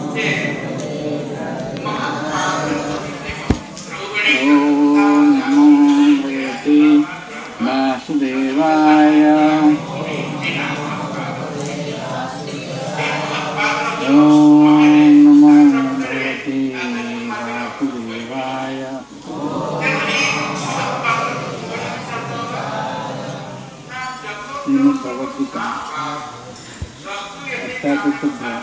ॐ नमो भगवते वासुदेवाय। ॐ नमो भगवते वासुदेवाय। श्रीमद् भगवद गीता अष्टादश अध्याय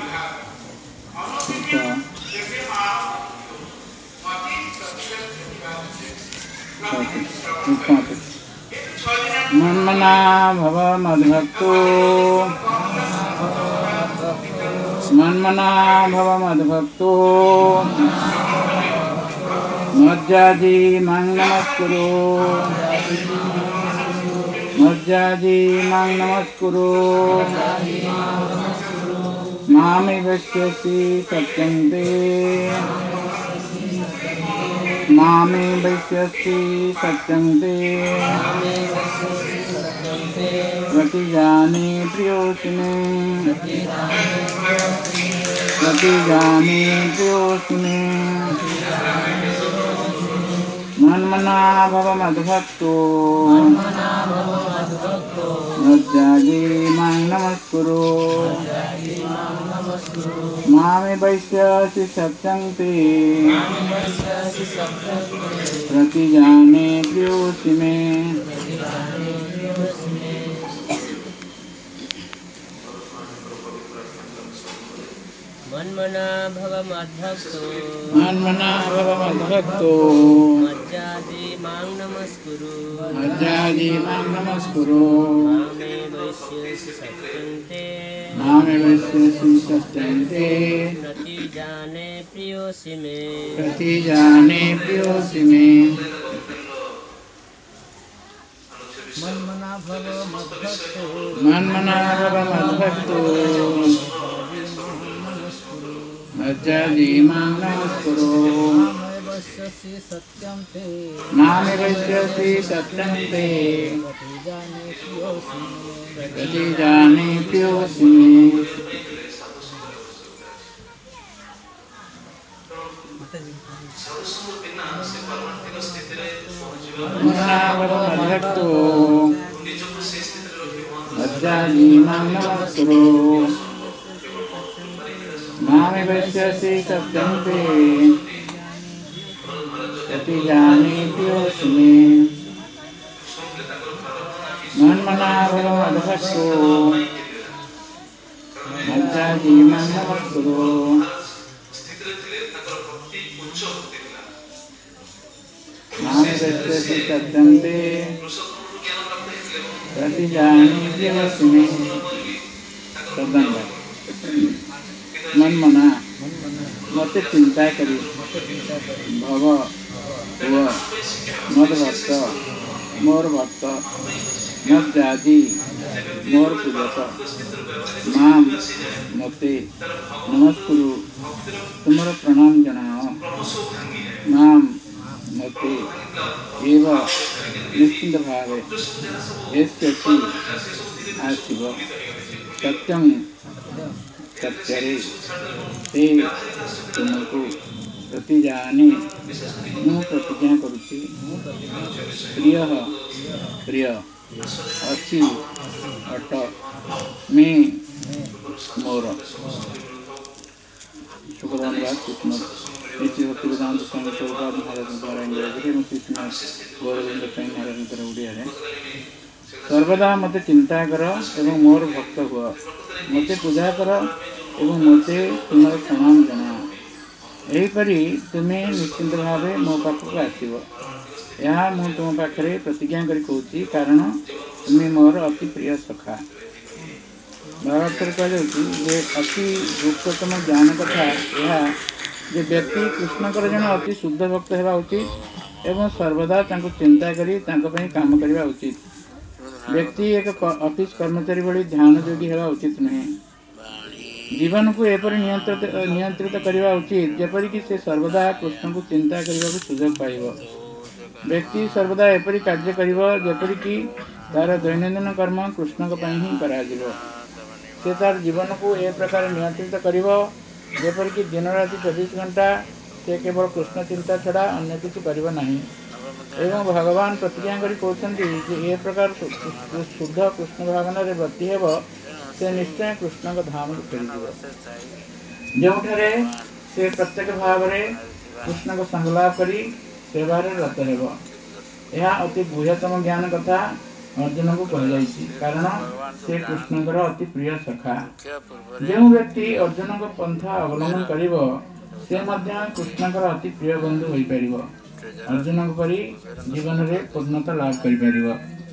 मन्मना भव मद्भक्तो मन्मना भव मद्भक्तो मज्जाजी मां नमस्कुरु मज्जाजी मां नमस्कुरु मामे वैश्यसि सत्यं ते मामे वैश्यसि सत्यं ते प्रतिजाने प्रियोऽसि मे प्रतिजाने प्रियोऽसि मे मन्मना भव मद्भक्तो मज्जाजी मां नमस्कुरु मामे वैश्यसि सत्यं ते प्रतिजाने प्रियोऽसि मे मन्मना भव मद्भक्तो मन्मना भव मद्भक्तो मज्जाजी मां नमस्कुरु मज्जाजी मां नमस्कुरु मामे वैश्यसि सत्यं ते मामे वैश्यसि सत्यं ते प्रतिजाने प्रियोऽसि मे प्रतिजाने प्रियोऽसि मे मन्मना भव मद्भक्तो मन्मना भव मद्भक्तो मज्जाजी मां नमस्कुरु मामे वैश्यसि सत्यं ते मामे वैश्यसि सत्यं ते प्रतिजाने प्रियोऽसि मे प्रतिजाने प्रियोऽसि मे मन्मना भव मद्भक्तो मज्जाजी मां नमस्कुरु मामे वैश्यसि सत्यं ते प्रतिजाने प्रियोऽसि मे मन्मना भव मद्भक्तो मज्जाजी मां नमस्कुरु मामे वैश्यसि सत्यं ते प्रतिजाने प्रियोऽसि मे मन्मना मते चिंता करी भव हुआ मद्भक्त मोर भक्त मज्जाजी मोर पूजक माम मते नमस्कुरु तुमर प्रणाम जनाओ माम मते एव निश्चिंत भावे यस्यसि आशिव सत्यं सत्यरे ते तुमको प्रतिजाने मु प्रतिज्ञा करुछि प्रिय प्रिय अच्छी अट में मोर शुक्रवार कृष्ण नीति भक्ति वेदांत स्वामी प्रभुपाद महाराज द्वारा इंग्रजी में कृष्ण गौरविंद स्वामी महाराज द्वारा ओडिया सर्वदा मते चिंता कर एवं मोर भक्त हुआ मते पूजा कर एवं मते तुमर प्रणाम जना एहीपरि तुम्हें निश्चिंत भाव मो पाखक आसव यह मु तुम पाखे प्रतिज्ञा करी कहूँ कारण तुम्हें मोर अति प्रिय सखा भावार्थ कहुच्छे अति गुप्ततम ज्ञान कथा यह जे व्यक्ति कृष्णकर जन अति शुद्ध भक्त होगा उचित एवं सर्वदा चिंता करी काम करने उचित व्यक्ति एक ऑफिस कर्मचारी भली ध्यान योगी होगा उचित नुहे जीवन को एपरि नियंत्रित करने उचित जेपरिक से सर्वदा कृष्ण को चिंता करने को सुजोग पाइब व्यक्ति सर्वदा एपरि कार्य करिब जेपरिक तार दैनंदिन कर्म कृष्ण ही करा से तार जीवन को ए प्रकार नियंत्रित करिब ଯେପରିକି ଦିନ ରାତି 24 ଘଣ୍ଟା ସେ କେବଳ କୃଷ୍ଣ ଚିନ୍ତା ଛଡ଼ା ଅନ୍ୟ କିଛି କରିବ ନାହିଁ। ଏବଂ ଭଗବାନ ପ୍ରତିଜ୍ଞା କରି କହୁଛନ୍ତି ଯେ ଏ ପ୍ରକାର ଶୁଦ୍ଧ କୃଷ୍ଣ ଭାବନାରେ ବ୍ରତୀ ହେବ ସେ ନିଶ୍ଚୟ କୃଷ୍ଣଙ୍କ ଧାମକୁ ଫେରିଯିବ, ଯେଉଁଠାରେ ସେ ପ୍ରତ୍ୟେକ ଭାବରେ କୃଷ୍ଣଙ୍କ ସଂଗଲାପ କରି ସେବାରେ ରତ ହେବ। ଏହା ଅତି ବୃହତ୍ତମ ଜ୍ଞାନ କଥା ଅର୍ଜୁନଙ୍କୁ କୁହାଯାଇଛି, କାରଣ ସେ କୃଷ୍ଣଙ୍କର ଅତି ପ୍ରିୟ ସଖା। ଯେଉଁ ବ୍ୟକ୍ତି ଅର୍ଜୁନଙ୍କ ପନ୍ଥା ଅବଲମ୍ବନ କରିବ ସେ ମଧ୍ୟ କୃଷ୍ଣଙ୍କର ଅତି ପ୍ରିୟ ବନ୍ଧୁ ହୋଇପାରିବ, ଅର୍ଜୁନଙ୍କ ପରି ଜୀବନରେ ପୂର୍ଣ୍ଣତା ଲାଭ କରିପାରିବ।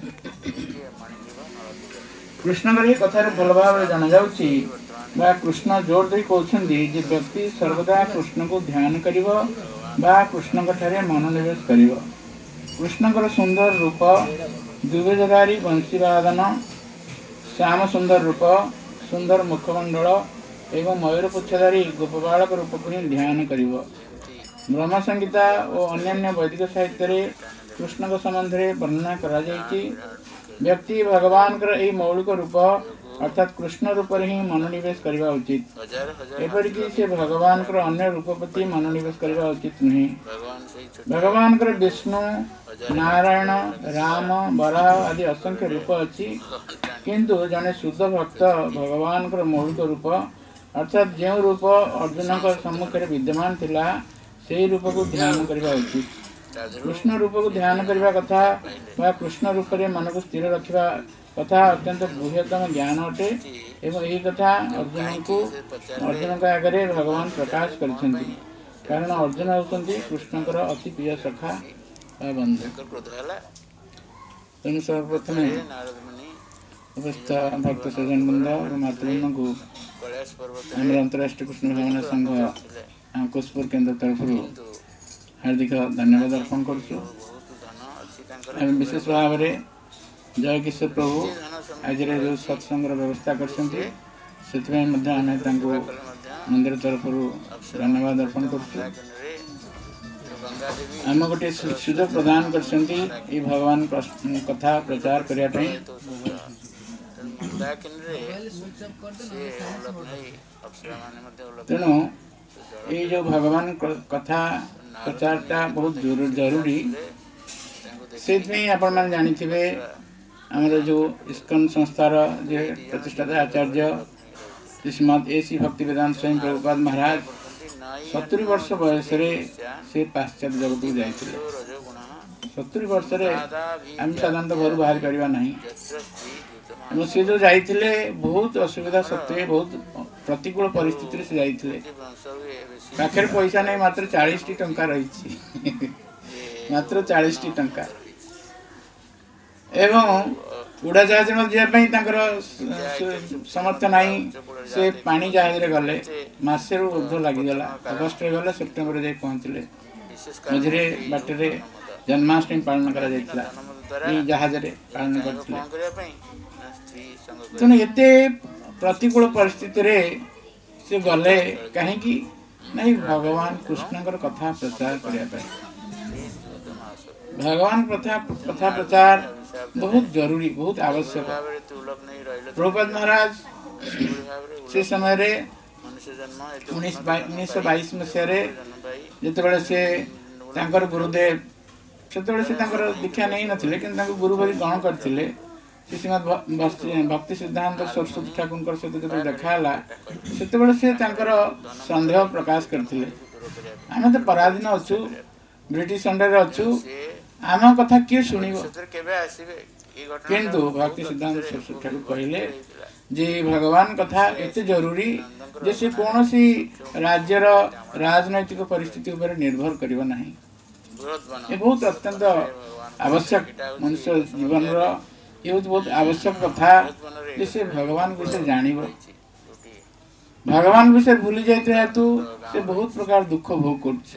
କୃଷ୍ଣଙ୍କର ଏହି କଥାରୁ ଭଲ ଭାବରେ ଜଣାଯାଉଛି ବା କୃଷ୍ଣ ଜୋର ଦେଇ କହୁଛନ୍ତି ଯେ ବ୍ୟକ୍ତି ସର୍ବଦା କୃଷ୍ଣଙ୍କୁ ଧ୍ୟାନ କରିବ ବା କୃଷ୍ଣଙ୍କଠାରେ ମନୋନିବେଶ କରିବ। କୃଷ୍ଣଙ୍କର ସୁନ୍ଦର ରୂପ, ଦ୍ୱିଭୁଜଧାରୀ ବଂଶୀବାଦନ, ଶ୍ୟାମ ସୁନ୍ଦର ରୂପ, ସୁନ୍ଦର ମୁଖମଣ୍ଡଳ ଏବଂ ମୟୂର ପୁଚ୍ଛଧାରୀ ଗୋପବାଳକ ରୂପକୁ ହିଁ ଧ୍ୟାନ କରିବ। ବ୍ରହ୍ମସଂହିତା ଓ ଅନ୍ୟାନ୍ୟ ବୈଦିକ ସାହିତ୍ୟରେ କୃଷ୍ଣଙ୍କ ସମ୍ବନ୍ଧରେ ବର୍ଣ୍ଣନା କରାଯାଇଛି। ବ୍ୟକ୍ତି ଭଗବାନଙ୍କର ଏହି ମୌଳିକ ରୂପ ଅର୍ଥାତ୍ କୃଷ୍ଣ ରୂପରେ ହିଁ ମନୋନିବେଶ କରିବା ଉଚିତ। ଏପରିକି ସେ ଭଗବାନଙ୍କର ଅନ୍ୟ ରୂପ ପ୍ରତି ମନୋନିବେଶ କରିବା ଉଚିତ ନୁହେଁ। ଭଗବାନଙ୍କର ବିଷ୍ଣୁ, ନାରାୟଣ, ରାମ, ବରାହ ଆଦି ଅସଂଖ୍ୟ ରୂପ ଅଛି, କିନ୍ତୁ ଜଣେ ଶୁଦ୍ଧ ଭକ୍ତ ଭଗବାନଙ୍କର ମୌଳିକ ରୂପ ଅର୍ଥାତ୍ ଯେଉଁ ରୂପ ଅର୍ଜୁନଙ୍କ ସମ୍ମୁଖରେ ବିଦ୍ୟମାନ ଥିଲା ସେହି ରୂପକୁ ଧ୍ୟାନ କରିବା ଉଚିତ। କୃଷ୍ଣ ରୂପକୁ ଧ୍ୟାନ କରିବା କଥା ବା କୃଷ୍ଣ ରୂପରେ ମନକୁ ସ୍ଥିର ରଖିବା କଥା ଅତ୍ୟନ୍ତ ବୃହତ୍ତମ ଜ୍ଞାନ ଅଟେ ଏବଂ ଏହି କଥା ଅର୍ଜୁନଙ୍କ ଆଗରେ ଭଗବାନ ପ୍ରକାଶ କରିଛନ୍ତି, କାରଣ ଅର୍ଜୁନ ହେଉଛନ୍ତି କୃଷ୍ଣଙ୍କର ଅତି ପ୍ରିୟ ସଖା ବା ବନ୍ଧୁ। ତେଣୁ ସର୍ବପ୍ରଥମେ ଉପସ୍ଥିତ ଭକ୍ତ ସଜ୍ଜନବୃନ୍ଦ ଏବଂ ମାତୃବୃନ୍ଦଙ୍କୁ ଆମର ଅନ୍ତରାଷ୍ଟ୍ରୀୟ କୃଷ୍ଣ ଭାବନା ସଂଘ କୋଷପୁର କେନ୍ଦ୍ର ତରଫରୁ ହାର୍ଦ୍ଦିକ ଧନ୍ୟବାଦ ଅର୍ପଣ କରୁଛୁ। ଏବଂ ବିଶେଷ ଭାବରେ ଜୟ କିଶୋର ପ୍ରଭୁ ଆଜିର ଯେଉଁ ସତ୍ସଙ୍ଗର ବ୍ୟବସ୍ଥା କରିଛନ୍ତି ସେଥିପାଇଁ ମଧ୍ୟ ଆମେ ତାଙ୍କୁ ମନ୍ଦିର ତରଫରୁ ଧନ୍ୟବାଦ ଅର୍ପଣ କରୁଛୁ। ଆମେ ଗୋଟିଏ ସୁଯୋଗ ପ୍ରଦାନ କରିଛନ୍ତି ଏହି ଭଗବାନ କଥା ପ୍ରଚାର କରିବା ପାଇଁ। ତେଣୁ ଏଇ ଯେଉଁ ଭଗବାନ କଥା ପ୍ରଚାରଟା ବହୁତ ଜରୁରୀ। ସେଇଥିପାଇଁ ଆପଣମାନେ ଜାଣିଥିବେ ଆମର ଯେଉଁ ଇସ୍କନ ସଂସ୍ଥାର ଯେ ପ୍ରତିଷ୍ଠାତା ଆଚାର୍ଯ୍ୟ ଶ୍ରୀମଦ୍ A.C. ଭକ୍ତିବେଦାନ୍ତ ସ୍ୱାମୀ ପ୍ରଭୁପାଦ ମହାରାଜ 70 ବର୍ଷ ବୟସରେ ସେ ପାଶ୍ଚାତ୍ୟ ଜଗତକୁ ଯାଇଥିଲେ। 70 ବର୍ଷରେ ଆମେ ସାଧାରଣତଃ ଘରୁ ବାହାରି ପାରିବା ନାହିଁ ଏବଂ ସେ ଯେଉଁ ଯାଇଥିଲେ ବହୁତ ଅସୁବିଧା ସତ୍ତ୍ୱେ ବହୁତ ପ୍ରତିକୂଳ ପରିସ୍ଥିତିରେ ସେ ଯାଇଥିଲେ। ପାଖରେ ପଇସା ନାହିଁ, ମାତ୍ର 40ଟି ଟଙ୍କା ରହିଛି ମାତ୍ର 40ଟି ଟଙ୍କା ଏବଂ ଉଡ଼ାଜାହାଜ ଯିବା ପାଇଁ ତାଙ୍କର ସାମର୍ଥ୍ୟ ନାହିଁ। ସେ ପାଣି ଜାହାଜରେ ଗଲେ, ମାସେରୁ ଉର୍ଦ୍ଧ୍ୱ ଲାଗିଗଲା। ଅଗଷ୍ଟରେ ଗଲେ, ସେପ୍ଟେମ୍ବରରେ ଯାଇ ପହଞ୍ଚିଲେ। ମଝିରେ ବାଟରେ ଜନ୍ମାଷ୍ଟମୀ ପାଳନ କରାଯାଇଥିଲା, ଏଇ ଜାହାଜରେ ପାଳନ କରିଥିଲେ। ତେଣୁ ଏତେ ପ୍ରତିକୂଳ ପରିସ୍ଥିତିରେ ସେ ଗଲେ କାହିଁକି? ନାଇଁ, ଭଗବାନ କୃଷ୍ଣଙ୍କର କଥା ପ୍ରଚାର କରିବା ପାଇଁ। ଭଗବାନ କଥା ପ୍ରଚାର ବହୁତ ଜରୁରୀ, ବହୁତ ଆବଶ୍ୟକ। ପ୍ରଭୁପାଦ ମହାରାଜ ସେ ସମୟରେ 1922 ମସିହାରେ ଯେତେବେଳେ ସେ ତାଙ୍କର ଗୁରୁଦେବ, ସେତେବେଳେ ସେ ତାଙ୍କର ଦୀକ୍ଷା ନେଇନଥିଲେ କିନ୍ତୁ ତାଙ୍କୁ ଗୁରୁ ବୋଲି ଗ୍ରହଣ କରିଥିଲେ, ସେ ଶ୍ରୀମଦ୍ ଭକ୍ତି ସିଦ୍ଧାନ୍ତ ସରସ୍ୱତୀ ଠାକୁରଙ୍କର ସହିତ ଯେତେବେଳେ ଦେଖା ହେଲା ସେତେବେଳେ ସେ ତାଙ୍କର ସନ୍ଦେହ ପ୍ରକାଶ କରିଥିଲେ। ଆମେ ତ ପରାଧୀନ ଅଛୁ, ବ୍ରିଟିଶ ଅଣ୍ଡରରେ ଅଛୁ, ଆମ କଥା କିଏ ଶୁଣିବ? କିନ୍ତୁ ଭକ୍ତି ସିଦ୍ଧାନ୍ତ ସରସ୍ୱତୀ ଠାକୁର କହିଲେ ଯେ ଭଗବାନ କଥା ଏତେ ଜରୁରୀ ଯେ ସେ କୌଣସି ରାଜ୍ୟର ରାଜନୈତିକ ପରିସ୍ଥିତି ଉପରେ ନିର୍ଭର କରିବ ନାହିଁ। ଏ ବହୁତ ଅତ୍ୟନ୍ତ ଆବଶ୍ୟକ ମନୁଷ୍ୟ ଜୀବନର, ଏ ହେଉଛି ବହୁତ ଆବଶ୍ୟକ କଥା ଯେ ସେ ଭଗବାନ ବିଷୟରେ ଜାଣିବ। ଭଗବାନ ବିଷୟରେ ଭୁଲି ଯାଇଥିବା ହେତୁ ସେ ବହୁତ ପ୍ରକାର ଦୁଃଖ ଭୋଗ କରୁଛି।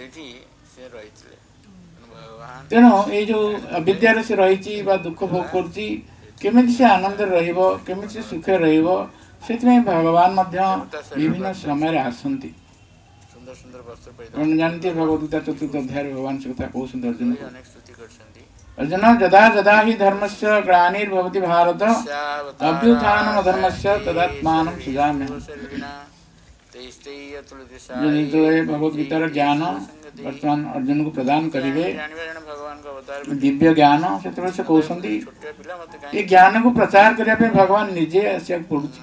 ତେଣୁ ଏଇ ଯେଉଁ ଅବିଦ୍ୟାରେ ସେ ରହିଛି ବା ଦୁଃଖ ଭୋଗ କରୁଛି, କେମିତି ସେ ଆନନ୍ଦରେ ରହିବ, କେମିତି ସେ ସୁଖରେ ରହିବ, ସେଥିପାଇଁ ଭଗବାନ ମଧ୍ୟ ବିଭିନ୍ନ ସମୟରେ ଆସନ୍ତି। ଆପଣ ଜାଣିଥିବେ ଭଗବତ ଗୀତା 4th ଅଧ୍ୟାୟରେ ଭଗବାନ ସେ କଥା କହୁଛନ୍ତି ଅର୍ଜୁନକୁ। ଅର୍ଜୁନ ଯଦା ଯଦା ହି ଧର୍ମସ୍ୟ ଗ୍ଲାନିର୍ଭବତି ଭାରତ ଅଭ୍ୟୁତ୍ଥାନମଧର୍ମସ୍ୟ ତଦାତ୍ମାनं ସୃଜାମ୍ୟହମ୍। जो ଯେତେବେଳେ ଭଗବତ ଗୀତାର ଜ୍ଞାନ ବର୍ତ୍ତମାନ ଅର୍ଜୁନ को ପ୍ରଦାନ କରିବେ ଦିବ୍ୟ ଜ୍ଞାନ ସେତେବେଳେ ସେ କହୁଛନ୍ତି ଏ ଜ୍ଞାନକୁ ପ୍ରଚାର କରିବା ପାଇଁ ଭଗବାନ ନିଜେ ଆସିବାକୁ ପଡୁଛି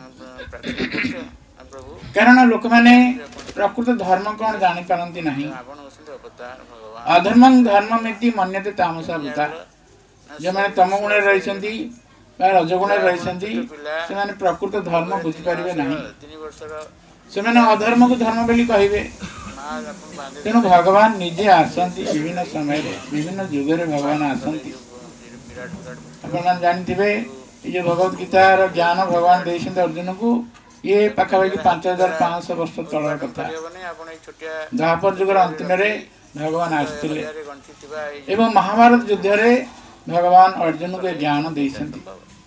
କାରଣ ଲୋକମାନେ ପ୍ରକୃତ ଧର୍ମ କଣ ଜାଣିପାରନ୍ତି ନାହିଁ ଅଧର୍ମଂ ଧର୍ମମିତି ମନ୍ୟତେ ତାମସା ଭୂତା ଯେଉଁମାନେ ତମ ଗୁଣରେ ରହିଛନ୍ତି ବା ରଜଗୁଣରେ ରହିଛନ୍ତି ସେମାନେ ପ୍ରକୃତ ଧର୍ମ ବୁଝିପାରିବେ ନାହିଁ ସେମାନେ ଅଧର୍ମକୁ ଧର୍ମ ବୋଲି କହିବେ ତେଣୁ ଭଗବାନ ନିଜେ ଆସନ୍ତି ବିଭିନ୍ନ ସମୟରେ ବିଭିନ୍ନ ଯୁଗରେ ଭଗବାନ ଆସନ୍ତି ଆପଣମାନେ ଜାଣିଥିବେ ଏ ଯୋଉ ଭଗବତ ଗୀତାର ଜ୍ଞାନ ଭଗବାନ ଦେଇଛନ୍ତି ଅର୍ଜୁନକୁ ଇଏ ପାଖାପାଖି 5500 ବର୍ଷ ତଳର କଥା ଦ୍ୱାପର ଯୁଗର ଅନ୍ତିମରେ ଭଗବାନ ଆସିଥିଲେ ଏବଂ ମହାଭାରତ ଯୁଦ୍ଧରେ ଭଗବାନ ଅର୍ଜୁନକୁ ଏ ଜ୍ଞାନ ଦେଇଛନ୍ତି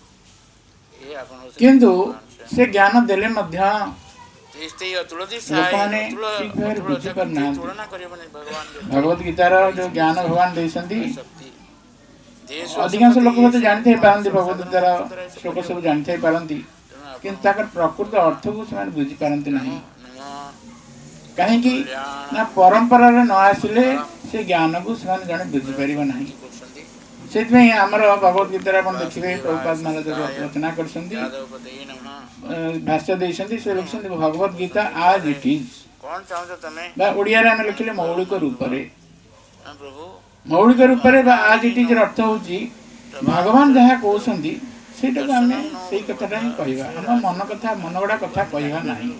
କିନ୍ତୁ ସେ ଜ୍ଞାନ ଦେଲେ ମଧ୍ୟ ଲୋକମାନେ ଠିକ ଭାବରେ ବୁଝିପାରୁନାହାନ୍ତି ଭଗବତ ଗୀତାର ଯୋଉ ଜ୍ଞାନ ଭଗବାନ ଦେଇଛନ୍ତି ଅଧିକାଂଶ ଲୋକ ବୋଧେ ଜାଣିଥାଇ ପାରନ୍ତି ଭଗବତ ଗୀତାର ଶ୍ଲୋକ ସବୁ ଜାଣିଥାଇ ପାରନ୍ତି କିନ୍ତୁ ତାଙ୍କର ପ୍ରକୃତ ଅର୍ଥକୁ ସେମାନେ ବୁଝିପାରନ୍ତି ନାହିଁ କାହିଁକି ନା ପରମ୍ପରାରେ ନ ଆସିଲେ ସେ ଜ୍ଞାନକୁ ସେମାନେ ଜଣେ ବୁଝିପାରିବ ନାହିଁ ସେଥିପାଇଁ ଆମର ଭଗବତ ଗୀତାରେ ଆପଣ ଦେଖିବେ ପ୍ରଭୁପାଦ ମହାରାଜ ରଚନା କରିଛନ୍ତି ଭାଷ୍ୟ ଦେଇଛନ୍ତି ସେ ଲେଖିଛନ୍ତି ଭଗବତ ଗୀତା ଆଜ୍ ଇଟ୍ ଇଜ୍ ବା ଓଡ଼ିଆରେ ଆମେ ଲେଖିଲେ ମୌଳିକ ରୂପରେ ବା ଆଜ୍ ଇଟ୍ ଇଜ୍ ର ଅର୍ଥ ହେଉଛି ଭଗବାନ ଯାହା କହୁଛନ୍ତି ସେଇଟାକୁ ଆମେ ସେଇ କଥାଟା ହିଁ କହିବା ଆମ ମନ ଗଢ଼ା କଥା କହିବା ନାହିଁ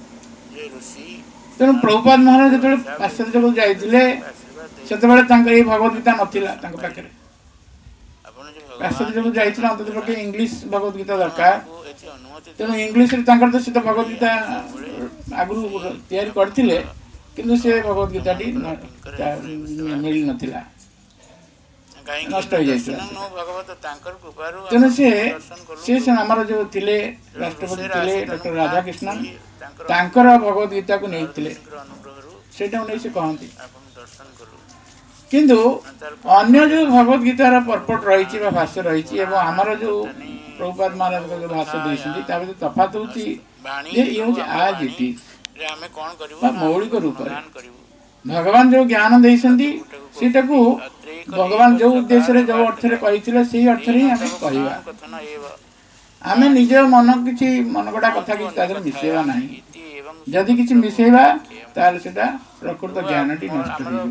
ତେଣୁ ପ୍ରଭୁପାଦ ମହାରାଜ ଯେତେବେଳେ ପାଶ୍ଚାତ୍ୟ ଜଗତକୁ ଯାଇଥିଲେ ସେତେବେଳେ ତାଙ୍କର ଏଇ ଭଗବତ ଗୀତା ନଥିଲା ତାଙ୍କ ପାଖରେ ପାଶ୍ଚାତ୍ୟ ଜଗତକୁ ଯାଇଥିଲେ ଅନ୍ତତଃ ପକ୍ଷେ ଇଂଲିଶ ଭଗବତ ଗୀତା ଦରକାର ତେଣୁ ଇଂଲିଶରେ ତାଙ୍କର ତ ସେ ତ ଭଗବତ ଗୀତା ଆଗରୁ ତିଆରି କରିଥିଲେ କିନ୍ତୁ ସେ ଭଗବତ ଗୀତାଟି ମିଳିନଥିଲା ନଷ୍ଟ ହେଇଯାଇଥିଲା ତେଣୁ ସେ ଆମର ଯୋଉ ଥିଲେ ରାଷ୍ଟ୍ରପତି ଥିଲେ ଡକ୍ଟର ରାଧାକୃଷ୍ଣନ ତାଙ୍କର ଭଗବତ ଗୀତାକୁ ନେଇଥିଲେ ସେଇଟାକୁ ନେଇ ସେ କହନ୍ତି କିନ୍ତୁ ଅନ୍ୟ ଯୋଉ ଭଗବତ ଗୀତାର ପର୍ପଟ ରହିଛି ବା ଭାଷ୍ୟ ରହିଛି ଏବଂ ଆମର ଯୋଉ ପ୍ରଭୁପାଦ ମହାରାଜଙ୍କ ଯୋଉ ଭାଷ୍ୟ ଦେଇଛନ୍ତି ତା ଭିତରେ ତଫାତ ହେଉଛି ଯେ ଇଏ ହେଉଛି ଆଜ୍ ଇଟ୍ ଇଜ୍ ବା ମୌଳିକ ରୂପରେ ଭଗବାନ ଯୋଉ ଜ୍ଞାନ ଦେଇଛନ୍ତି ସେଇଟାକୁ ଭଗବାନ ଯୋଉ ଉଦ୍ଦେଶ୍ୟରେ ଯୋଉ ଅର୍ଥରେ କହିଥିଲେ ସେଇ ଅର୍ଥରେ ହିଁ ଆମେ କହିବା ଆମେ ନିଜ କିଛି ମନଗଢ଼ା କଥା କିଛି ତା ଦେହରେ ମିଶେଇବା ନାହିଁ ଯଦି କିଛି ମିଶେଇବା ତାହେଲେ ସେଟା ପ୍ରକୃତ ଜ୍ଞାନଟି ନଷ୍ଟ ହେଇଯିବ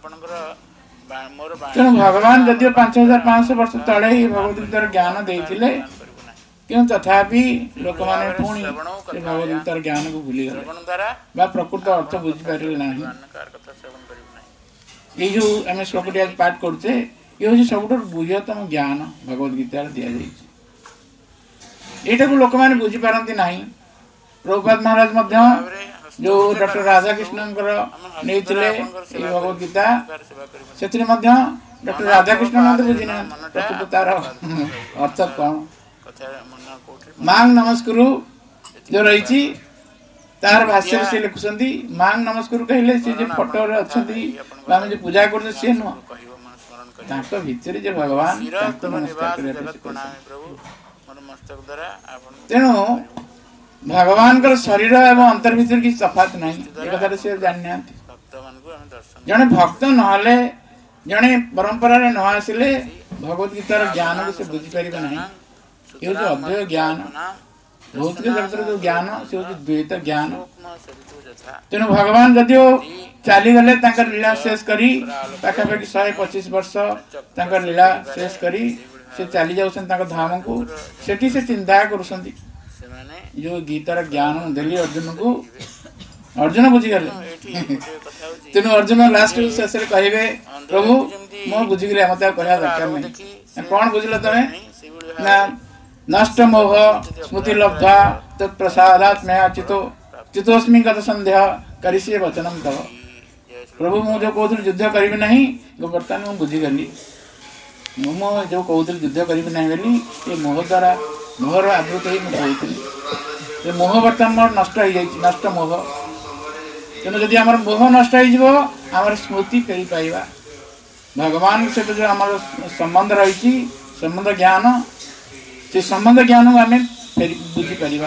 ତେଣୁ ଭଗବାନ ଯଦିଓ 5500 ବର୍ଷ ତଳେ ହିଁ ଭଗବତ ଗୀତାର ଜ୍ଞାନ ଦେଇଥିଲେ କିନ୍ତୁ ତଥାପି ଲୋକମାନେ ପୁଣି ସେ ଭଗବତ ଗୀତାର ଜ୍ଞାନକୁ ଭୁଲିଗଲେ ବା ପ୍ରକୃତ ଅର୍ଥ ବୁଝିପାରିଲେ ନାହିଁ ଏଇ ଯୋଉ ଆମେ ଶ୍ଲୋକଟି ଆଜି ପାଠ କରୁଛେ ଇଏ ହେଉଛି ସବୁଠାରୁ ବୃହତ୍ତମ ଜ୍ଞାନ ଭଗବତ ଗୀତାରେ ଦିଆଯାଇଛି ଏଇଟାକୁ ଲୋକମାନେ ବୁଝିପାରନ୍ତି ନାହିଁ ପ୍ରଭୁପାଦ ମହାରାଜ ମଧ୍ୟ ଯୋଉ ଡକ୍ଟର ରାଧାକୃଷ୍ଣଙ୍କର ନେଇଥିଲେ ଏଇ ଭଗବତ ଗୀତା ସେଥିରେ ମଧ୍ୟ ଡକ୍ଟର ରାଧାକୃଷ୍ଣ ମଧ୍ୟ ବୁଝିନାହାନ୍ତି ପ୍ରକୃତ ତାର ଅର୍ଥ କଣ ମାଙ୍ଗ ନମସ୍କୁରୁ ଯୋଉ ରହିଛି ତାର ଭାଷ୍ୟରେ ସେ ଲେଖୁଛନ୍ତି ମାଙ୍ଗ ନମସ୍କୁରୁ କହିଲେ ସେ ଯେ ଫଟୋରେ ଅଛନ୍ତି ବା ଆମେ ଯେ ପୂଜା କରୁଛେ ସିଏ ନୁହଁ ତାଙ୍କ ଭିତରେ ଯେ ଭଗବାନ ତାଙ୍କୁ ନମସ୍କାର କରିବା ପାଇଁ ତେଣୁ ଭଗବାନଙ୍କର ଶରୀର ଏବଂ ଅନ୍ତର ଭିତରେ କିଛି ତଫାତ ନାହିଁ ଏ କଥାରେ ସେ ଜାଣିନାହାନ୍ତି ଜଣେ ଭକ୍ତ ନହେଲେ ଜଣେ ପରମ୍ପରାରେ ନ ଆସିଲେ ଭଗବତ ଗୀତାର ଜ୍ଞାନକୁ ସେ ବୁଝିପାରିବେ ନାହିଁ ଏ ହେଉଛି ଅଦ୍ୱୈତ ଜ୍ଞାନ ଭୌତିକ ଜଗତର ଯୋଉ ଜ୍ଞାନ ସେ ହେଉଛି ଦ୍ୱୈତ ଜ୍ଞାନ ତେଣୁ ଭଗବାନ ଯଦିଓ ଚାଲିଗଲେ ତାଙ୍କର ଲୀଳା ଶେଷ କରି ପାଖାପାଖି 125 ବର୍ଷ ତାଙ୍କର ଲୀଳା ଶେଷ କରି ସେ ଚାଲି ଯାଉଛନ୍ତି ତାଙ୍କ ଧାମକୁ ସେଠି ସେ ଚିନ୍ତା କରୁଛନ୍ତି ଯୋଉ ଗୀତାର ଜ୍ଞାନ ଦେଲି ଅର୍ଜୁନକୁ ଅର୍ଜୁନ ବୁଝିଗଲେ ତେଣୁ ଅର୍ଜୁନ ଲାଷ୍ଟ ଶେଷରେ କହିବେ ପ୍ରଭୁ ମୁଁ ବୁଝିଗଲି ମତେ ଆଉ କହିବା ଦରକାର ନାହିଁ କଣ ବୁଝିଲ ତମେ ନା ନଷ୍ଟ ମୋହ ସ୍ମୃତି ଲବ୍ଧା ତତ୍ପ୍ରସାଦାତ୍ ମୟା ଚିତୋସ୍ମି ଗତ ସନ୍ଦେହ କରିସିଏ ବଚନମ୍ ତବ ପ୍ରଭୁ ମୁଁ ଯୋଉ କହୁଥିଲି ଯୁଦ୍ଧ କରିବି ନାହିଁ ବର୍ତ୍ତମାନ ମୁଁ ବୁଝିଗଲି ମୁଁ ଯୋଉ କହୁଥିଲି ଯୁଦ୍ଧ କରିବି ନାହିଁ ବୋଲି ଏ ମୋହ ଦ୍ୱାରା ମୋହର ଆବୃତ ହେଇ ମୁଁ କହୁଥିଲି ଏ ମୋହ ବର୍ତ୍ତମାନ ମୋର ନଷ୍ଟ ହେଇଯାଇଛି ନଷ୍ଟ ମୋହ ତେଣୁ ଯଦି ଆମର ମୋହ ନଷ୍ଟ ହେଇଯିବ ଆମର ସ୍ମୃତି ଫେରି ପାଇବା ଭଗବାନଙ୍କ ସହିତ ଯୋଉ ଆମର ସମ୍ବନ୍ଧ ରହିଛି ସମ୍ବନ୍ଧ ଜ୍ଞାନ ସେ ସମ୍ବନ୍ଧ ଜ୍ଞାନକୁ ଆମେ ଫେରି ବୁଝିପାରିବା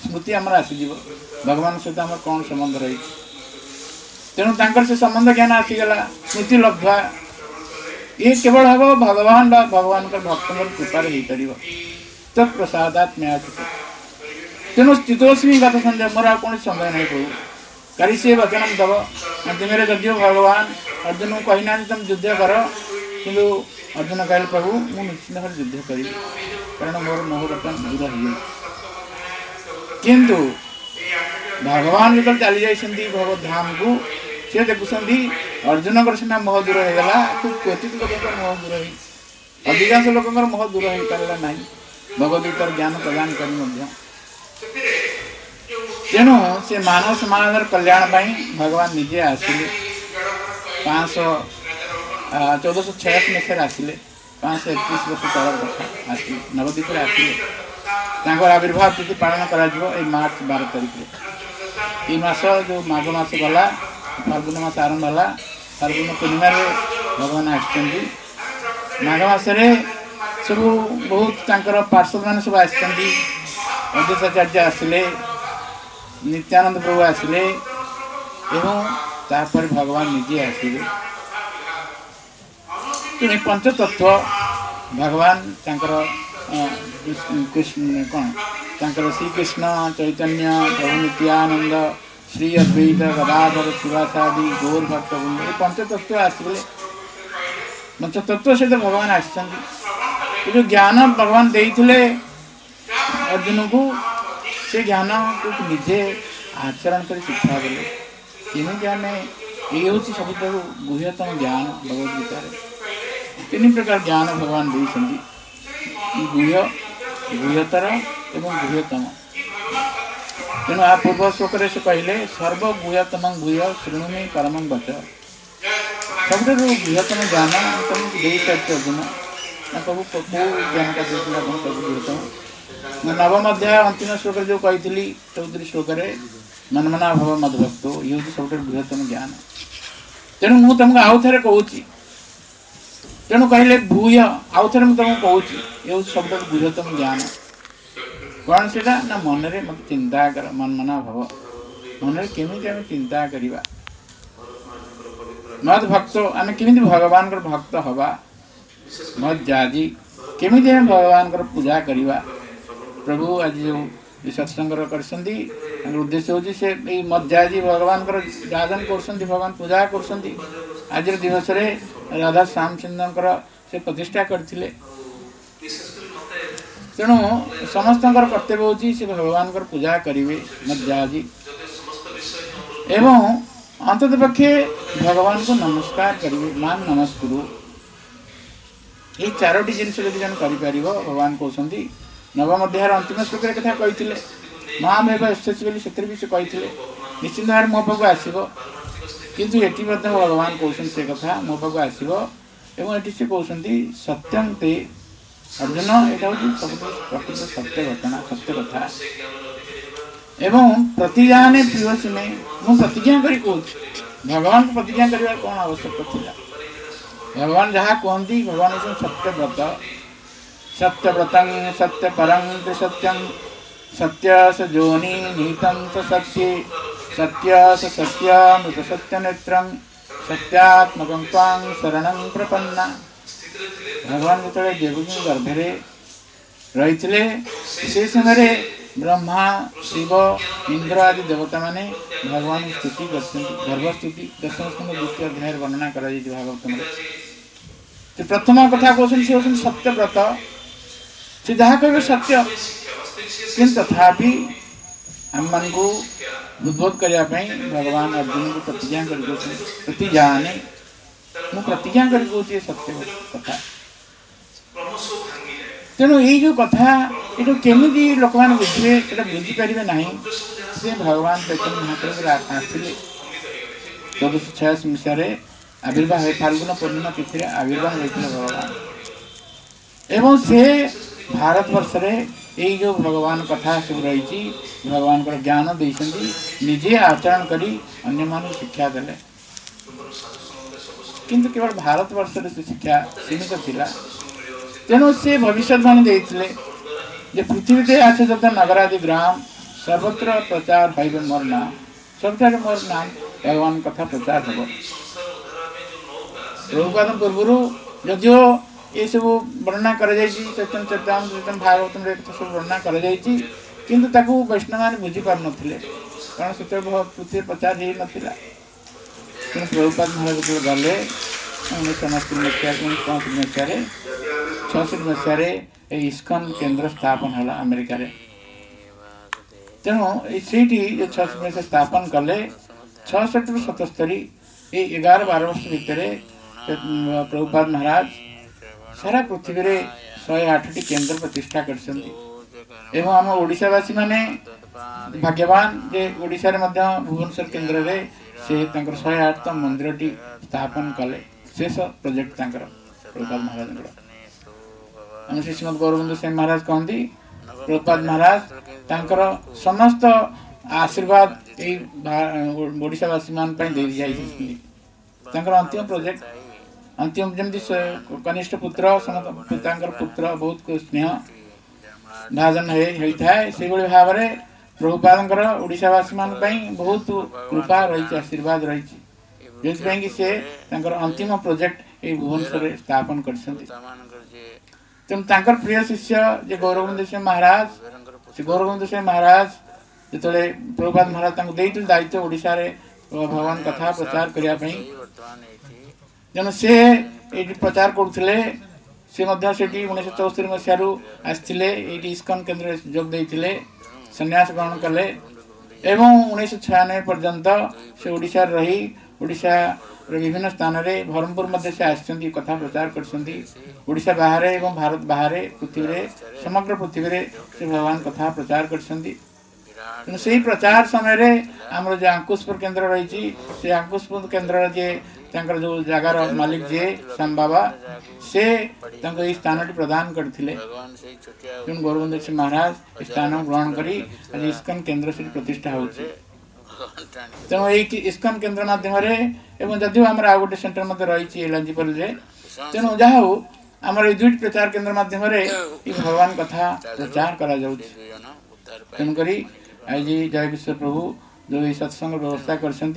स्मृति आमर आसीज भगवान सहित आम कौन संबंध रही तेणु तांकर से संबंध ज्ञान आसीगला स्मृति लब्धा ये केवल हम भगवान बा भगवान का भक्त कृपार हो पार तत्प्रसादात में तेणु स्थितोस्मी गत संजय मोर कौन संदेह नहीं प्रभु करी से वचन दब अंतिम जदिव भगवान अर्जुन को कहना तुम युद्ध कर कि अर्जुन कहले प्रभु मु निश्चित भाव युद्ध करी कारण मोर मोह बर्तन दूर हो किंतु भगवान जो चली जाइए भगवत धाम को सी देखुं अर्जुन सीना मोह दूर होगा खूब क्वचित लोक मोह दूर हो अधिकांश लोक मोह दूर हो पारा ना भगवदगीतार ज्ञान प्रदान कर तेणु से मानव समाज कल्याण भगवान निजे आसिले 1486 मसीह आसिले 531 वर्ष तल कथा आसिले नवद्वीप आसिले आविर्भाव तिथि पालन कर मार्च 12 तारिख ये मास जो माघ मास गला फाल्गुन मास आरंभ है फाल्गुन पूर्णिमा भगवान आसुच्च माघ मसरे सब बहुत पार्षद मान सब अध्यक्षाचार्य आसिले नित्यानंद प्रभु आसिले एवं तापर भगवान निजे आसिले तेणु पंचतत्व भगवान कृष्ण कौन श्री कृष्ण चैतन्य प्रभु नित्यानंद श्री अद्वैत गदाधर शिवासादि गौर भक्त ये पंचतत्व आसले पंचतत्व सहित भगवान आसि जो ज्ञान भगवान देते अर्जुन को से ज्ञान को निजे आचरण कर शिक्षा देले केमी आम ये हूँ सब गुह्यतम ज्ञान भगवदगीता तीन प्रकार ज्ञान भगवान देते गुह्य गुह्यतर एवं गुह्यतम तेणु आ पूर्व श्लोक से कहले सर्व गुह्यतम गुह्य शृणुमे परम वच सब गुह्यतम ज्ञान तुमको दे सारी अर्जुन प्रभु कौ ज्ञान का देते सब गुह्यतम नवम अध्याय अंतिम श्लोक जो कही 34 श्लोक मनमना भव मदभक्तो ये हूँ सब बृहत्तम ज्ञान तेणु मुझे तुमको आउ थे कहूँ तेणु कहले भूय आउ थे तुमको कहूँ ये हूँ सब बृहत्तम ज्ञान कौन से ना मन में मत चिंता कर मनमना भव मन केमी आम चिंता करवा मद भक्त आम केमी भगवान भक्त हवा मत जाजी केमी आम भगवान पूजा करवा प्रभु आज जो सत्संग कर उद्देश्य हूँ से मध्याजी भगवान राजन कर भगवान पूजा कर आज दिवस राधा श्यामचंद्र से प्रतिष्ठा करते तेणु समस्त कर्तव्य हूँ से भगवान पूजा करेंगे मध्याजी एवं अंतत पक्षे भगवान को नमस्कार करेंगे मान नमस्कुरु ये 4टी जिनस जब जन कर भगवान कहते नवम अध्याय अंतिम श्लोक कथा कही माम एवं बोली से कही निश्चित भाव मो पाक आसो किंतु ये भगवान कहते से कथा मो पाक आसो ये से कहते सत्यं ते अर्जुन यहाँ हूँ सब प्रकृत सत्य घटना सत्य कथा एवं प्रतिज्ञाने प्रियसी में मुझे प्रतिज्ञा करी कहूँ भगवान को प्रतिज्ञा करने कौन आवश्यक था भगवान जहाँ कहती भगवान सत्यव्रत सत्यव्रतं सत्यपरं सत्यं सत्य स जोनि नीतं स सत्ये सत्य स सत्यामृत सत्यनेत्रं सत्यात्मकं त्वां शरणं प्रपन्ना भगवान जो देवकी गर्भरे रही से समय ब्रह्मा शिव इंद्र आदि देवता माने भगवान स्तुति गर्भस्तुति 10 स्कंद 2 अध्याय वर्णना कर भागवत में प्रथम कथा कहते से सत्यव्रत से जहाँ कहे सत्य कि तथापि आम मान को उद्बोध करने भगवान अर्जुन को प्रतिज्ञा कर प्रतिज्ञाने मु प्रतिज्ञा कर सत्य कथा तेणु ये जो कथा ये केमी लोक मैंने बुझे बुझीपारे ना से भगवान चैतन्य महाप्रभु आसते 1486 मसीह आविर्भाव फाल्गुन पूर्णिमा तिथि आविर्भाव होते भगवान एवं से भारत वर्ष यही जो भगवान कथा सब रही भगवान को ज्ञान देते निजे आचरण करी अन्य मान शिक्षा देले किंतु केवल भारत वर्ष से शिक्षा सीमित थिला तेणु से भविष्यवाणी देते जे पृथ्वी आसे जत नगरादि ग्राम सर्वत्र प्रचार है मोर नाम सब मोर नाम भगवान कथा प्रचार हम प्रभुपाद पूर्व जदिओ ये सब वर्णना कर चैतन्य चरितामृत चैतन्य भागवतम सब वर्णना कर किंतु ताकू वैष्णव मैंने बुझी पार नथिले कारण से पृथ्वी प्रचार हो नाला तेणु प्रभुपाद महाराज जो गले 1969 मसीह 66 मसीह इस्कन केन्द्र स्थापन है अमेरिका रे तेणु सीटी जो 66 मसीह स्थापन कले 66 ରୁ 77 ये 11-12 वर्ष भितर प्रभुपाद महाराज सारा पृथ्वी रे 108 केन्द्र प्रतिष्ठा करछन्ती एवं आम ओडिशावासी माने भाग्यवान जे ओडिशा रे मध्य भुवनेश्वर केन्द्र रे से तांकर 108 मंदिरटी स्थापन कले शेष प्रोजेक्ट तांकर प्रभुपाद महाराज हम श्रीमद गौरबंद सिंह महाराज कहती प्रभुपाद महाराज तांकर समस्त आशीर्वाद ओडिशावासी मान पई दे जाई तांकर अंतिम प्रोजेक्ट अंतिम जमती कनिष्ठ पुत्र पितांकर पुत्र बहुत स्नेह भाजन होता है से भाव में प्रभुपादंकर ओडिशावासी मान पई बहुत कृपा रही आशीर्वाद रही जो से अंतिम प्रोजेक्ट ये भुवनेश्वर स्थापन करछन्ती तेणु प्रिय शिष्य जे गौरवबंद सिंह महाराज से गौरवबंद सिंह महाराज जो प्रभुपाद महाराज देते दायित्व ओडिशा रे भगवान कथा प्रचार करने तेणु से प्रचार करुले से 1974 मसीह आसते इस्कन केन्द्र जोग देते संन्यास ग्रहण कले एवं 1996 पर्यंत से ओडिशा रही ओडिशा विभिन्न स्थान में बरहमपुर मध्य से आसछन्ती कथा प्रचार करछन्ती ओडिशा बाहर एवं भारत बाहर पृथ्वी रे समग्र पृथ्वी रे से भगवान कथा प्रचार करछन्ती तेणु से प्रचार समय आमर जो अंकुशपुर केन्द्र रही से अंकुशपुर केन्द्र जे जो जगार मालिक जे श्याम बाबा से स्थान प्रदान करथिले तेणु गौरबंद सिंह महाराज स्थान ग्रहण करी आज इस्कन केन्द्र से प्रतिष्ठा होछि तेणु ये इस्कन केन्द्र माध्यम जदिव आम आ गोटे सेंटर रही एलांजीपल तेणु जहा हो आम दुईट प्रचार केन्द्र माध्यम भगवान कथा प्रचार करा तेणुक आज जय विश्व प्रभु जो ये सत्संग व्यवस्था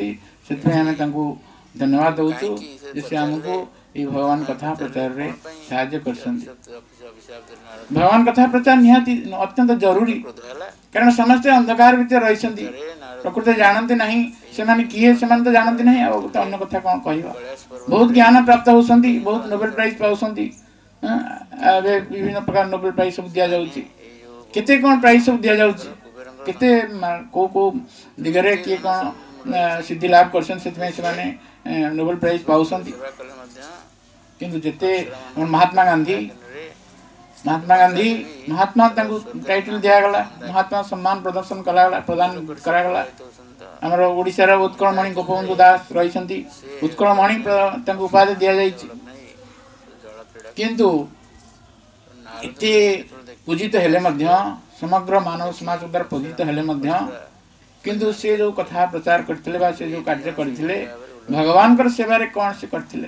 कर धन्यवाद दौचु से आमको ये भगवान कथा प्रचार रे साहाय्य करछन्ती भगवान कथा प्रचार निहाती अत्यंत जरूरी कारण समस्ते अंधकार भितर रही प्रकृति जानते नहीं से किए से तो जानते नहीं अन्य कथा कौन कहवा बहुत ज्ञान प्राप्त होती बहुत नोबेल प्राइज पाउछन्ती विभिन्न प्रकार नोबेल प्राइज सब दिया जाउची केते कौन प्राइज सब दिया जाउची केते को दिगरे किए कौन सिद्धि लाभ करछन से नोबेल प्राइज पाउछन्ती किंतु जेते महात्मा गांधी महात्मा टाइटल दिया गला महात्मा सम्मान प्रदर्शन प्रदान करागला आमर ओडिशा उत्कलमणि गोपबंधु दास रही उत्कलमणि उपाधि दि जाइछि किंतु इते पूजित हेले मध्य समग्र मानव समाज द्वारा पूजित हेले मध्य किंतु से जो कथा प्रचार करथिले बा से जो कार्य करथिले भगवान कर सेवा रे कौन से करथिले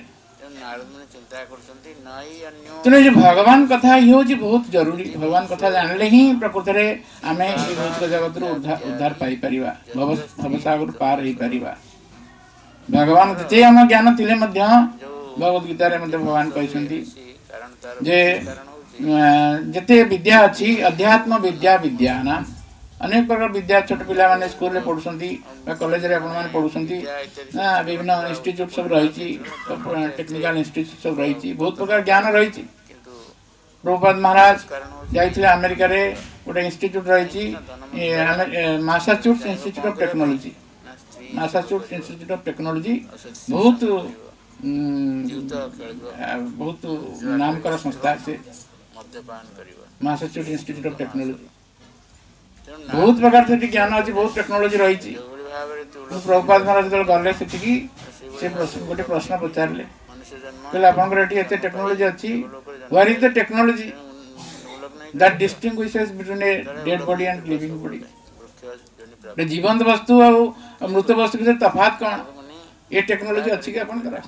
तेणु जो भगवान कथा ये हूँ बहुत जरूरी भगवान कथा जानले ही प्रकृति में आम भौतिक जगत उद्धार पाई परिबा भवसागर पार हो परिबा भगवान जिते आम ज्ञान थिले मध्य भगवत गीता रे मध्य भगवान कहते जे जिते विद्या अच्छी अध्यात्म विद्या विद्या नाम अनेक प्रकार विद्या छोट पिला माने स्कूल रे पढुसंती कॉलेज रे आपण माने पढुसंती विभिन्न इंस्टीट्यूट सब रही टेक्निकल इंस्टीट्यूट सब रही बहुत प्रकार ज्ञान रही प्रभुपाद महाराज जाइथिले अमेरिका रे गोटे इंस्टीट्यूट रही Massachusetts Institute of Technology Massachusetts Institute of Technology बहुत बहुत नामकर संस्था से मैसाचुसेट्स इंस्टीट्यूट ऑफ टेक्नोलॉजी बहुत प्रकार से ज्ञान अच्छी बहुत टेक्नोलॉजी रही प्रभुपाद महाराज जो गले से गोटे प्रश्न पचारे कहले आपंकर टेक्नोलॉजी अच्छी what is the technology that distinguishes between a dead body and living body जीवंत वस्तु और मृत वस्तु के तफात कौन ये टेक्नोलॉजी अच्छी कि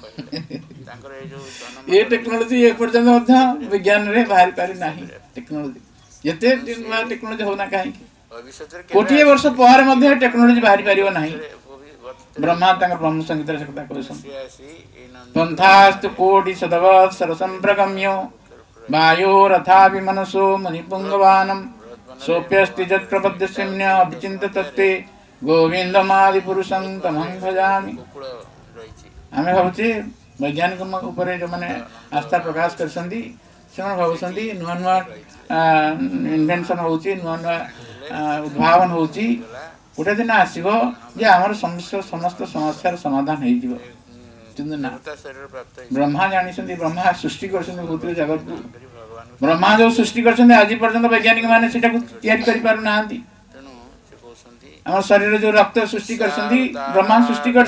ये टेक्नोलॉजी ए पर्यंत विज्ञान रे बाहर पारि नाही टेक्नोलॉजी जिते टेक्नोलॉजी होना कहीं कोटिए वर्ष पर मध्य टेक्नोलोजी बाहरी पारिबो नाही। ब्रह्मा तांकर ब्रह्म संगीत से कथा कहसन पंथास्तु कोटि शतवत्सर संप्रगम्यो वायो रथा विमनसो मुनिपुंगवानम सोप्यस्ति जत् प्रपद्यस्यन्य अविचिन्त तत्ते गोविंदमादि पुरुषं तमं भजामि। आमे भाबुचे वैज्ञानिक ऊपर जो माने आस्था प्रकाश करसंदी से भाबुसंदी नुआ नुआ इन्वेंशन होउची नुआ नुआ उद्भावन होउची गोटे दिन आसब जे आमर समस्त समस्यार समाधान हो जिवो किंतु ना ब्रह्मा जानी ब्रह्मा सृष्टि कर भौतिक जगत को ब्रह्मा जो सृष्टि कर आज पर्यंत वैज्ञानिक माने सेटा को तैयारी करि पारु नांती। आम शरीर जो रक्त सृष्टि कर ब्रह्मा सृष्टि कर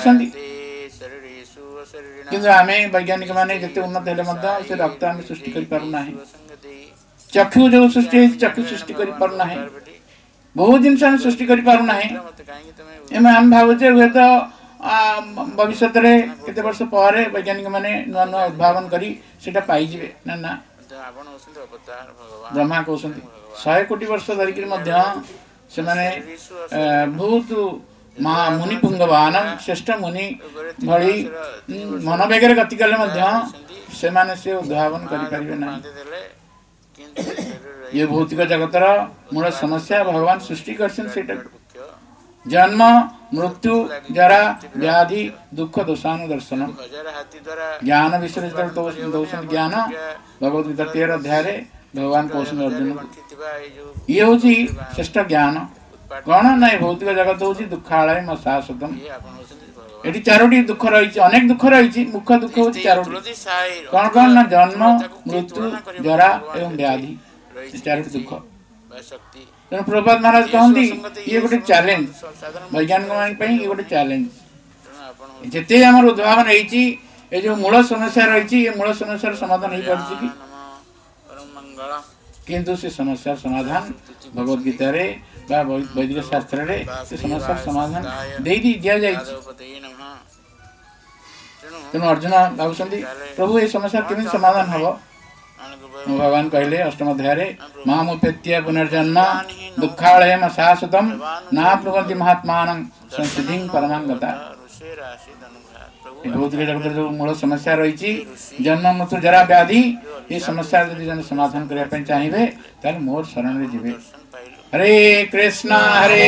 किंतु आमे वैज्ञानिक माने जते उन्नत हेले मध्य से रक्त आमे सृष्टि करि पारु नाही। चक्षु जो सृष्टि चक्षु सृष्टि करि पारु नाही। बहुत जिन सृष्टि करि पारु नाही। एमे हम भाबुचे हुए तो भविष्य केते वर्ष पर वैज्ञानिक माने नुआ नुआ उद्भावन करी सेटा पाई जिवे ना ना ब्रह्मा कहउसंती 100 कोटी वर्ष धरिक मध्य से माने बहुत मुनि पुंगवान श्रेष्ठ मुनि भली मनोवेगर गति कले मध्य से माने से उद्भावन करि परिबे ना। ये भौतिक जगतर मूल समस्या भगवान सृष्टि करछन सेटा जन्म मृत्यु जरा व्याधि दुख दोषानुदर्शन ज्ञान विषय दोषण ज्ञान भगवद गीता 13 अध्याय भगवान कहउछन अर्जुन ये होची श्रेष्ठ ज्ञान कौन ना भौतिक जगत होची दुखालय मशाश्वतम। एटी चारोटी दुख रही अनेक दुख रही मुख्य दुख होची चारोटी कौन कौन ना जन्म मृत्यु जरा एवं व्याधि चारोटी दुख। तेणु प्रभुपाद महाराज कहती ये गोटे चैलेंज वैज्ञानिक मान ये गोटे चैलेंज जिते आम उद्भावन ये जो मूल समस्या रही ये मूल समस्या समाधान हो पार्टी किंतु से समस्या समाधान भगवद गीता रे वैदिक शास्त्र रे से समस्या समाधान दे दी दिया जाय। तेणु अर्जुन भावुंट प्रभु ये समस्या केमी समाधान हम भगवान कहले अष्टम अध्याय मामुपेत्य पुनर्जन्म दुखालयम शाश्वतम नाप्नुवन्ति महात्मानं संसिद्धिं परमां गता। भौतिक जगत जो मूल समस्या रही जन्म मृत्यु जरा व्याधि ये समस्या यदि जन समाधान करने चाहिए ताले मोर शरण रे जिवे। हरे कृष्णा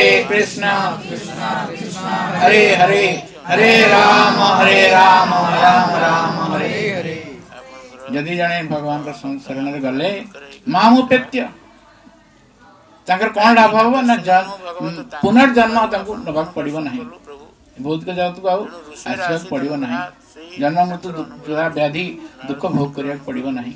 हरे हरे हरे राम राम राम हरे हरे। यदि जने भगवान का शरण रे गले मामुपेत्य तांकर कौन लाभ हो ना पुनर्जन्म तांको नबाक पड़िबो नहीं। भौतिक जगत को आसवाक पड़िबो नहीं। जन्म मृत्यु जरा व्याधि दुख भोग करिया पड़िबो नहीं।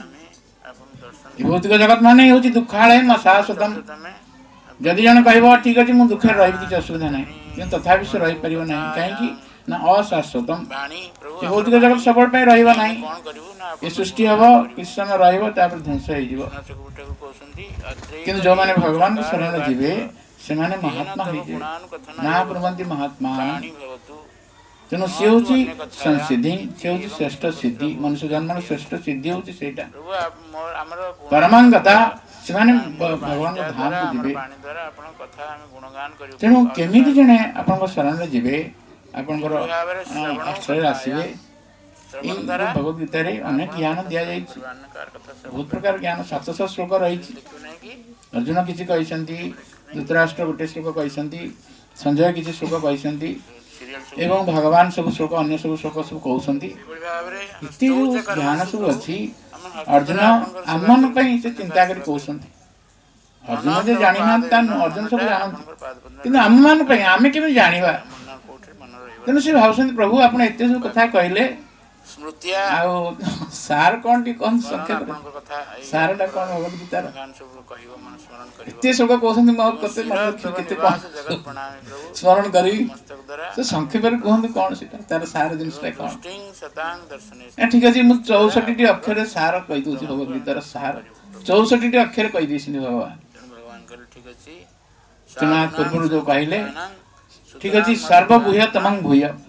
भौतिक जगत माने होची दुखालय मशाश्वतम। यदि जने कहबो ठीक अछि मु दुखे रहिबि कि असुविधा नहीं किंतु तथापि से रहि परिबो नहीं काहेकि ना अशाश्वतम। भौतिक जगत सबल पे रहिबो नहीं। ये सृष्टि हबो किछ समय रहिबो तापर ध्वंस हो जिवो किंतु जो माने भगवान के शरण जिवे से माने महात्मा हो जिवे ना प्रवंती महात्मा। तेणु सी हूँ संसिद्धि से हूँ श्रेष्ठ सिद्धि मनुष्य जन्म श्रेष्ठ सिद्धि हूँ सेटा परमांगता से भगवान धाम को जीवे। तेणु केमिति जने आपन शरण रे जीवे आपन आश्रय आसीबे। भगवद गीता रे अनेक ज्ञान दिया जाय बहुत प्रकार ज्ञान 700 श्लोक रही। अर्जुन किछि कहिसंती धृतराष्ट्र गोटे श्लोक कहिसंती संजय किछि श्लोक कहिसंती एवं भगवान सब श्लोक अन्य सब श्लोक सब कहउसंती इति ज्ञान सब अछि। अर्जुन आमन पई से चिंता करी कहउसंती अर्जुन जे जानि ना तन अर्जुन सब जानନ୍ତି किंतु आम मान पई आमे केमे जानिबा। तेणु से भावसंती प्रभु आपण एते सब कथा कहले सार कौन टी कौन संक्षेप सार टा कौन भगवद गीता इतने सब कहते कते केते स्मरण करी तो संक्षेप रे कहते कौन सीटा तार सार जिनसटा कौन ठीक अछि मु 64 टी अक्षर सार कहि दोछि भगवद गीतार सार 64 टी अक्षर कहि दिसिनि भगवान ठीक अछि चना पूर्व जो कहले ठीक अछि सर्वभूय तमं भूय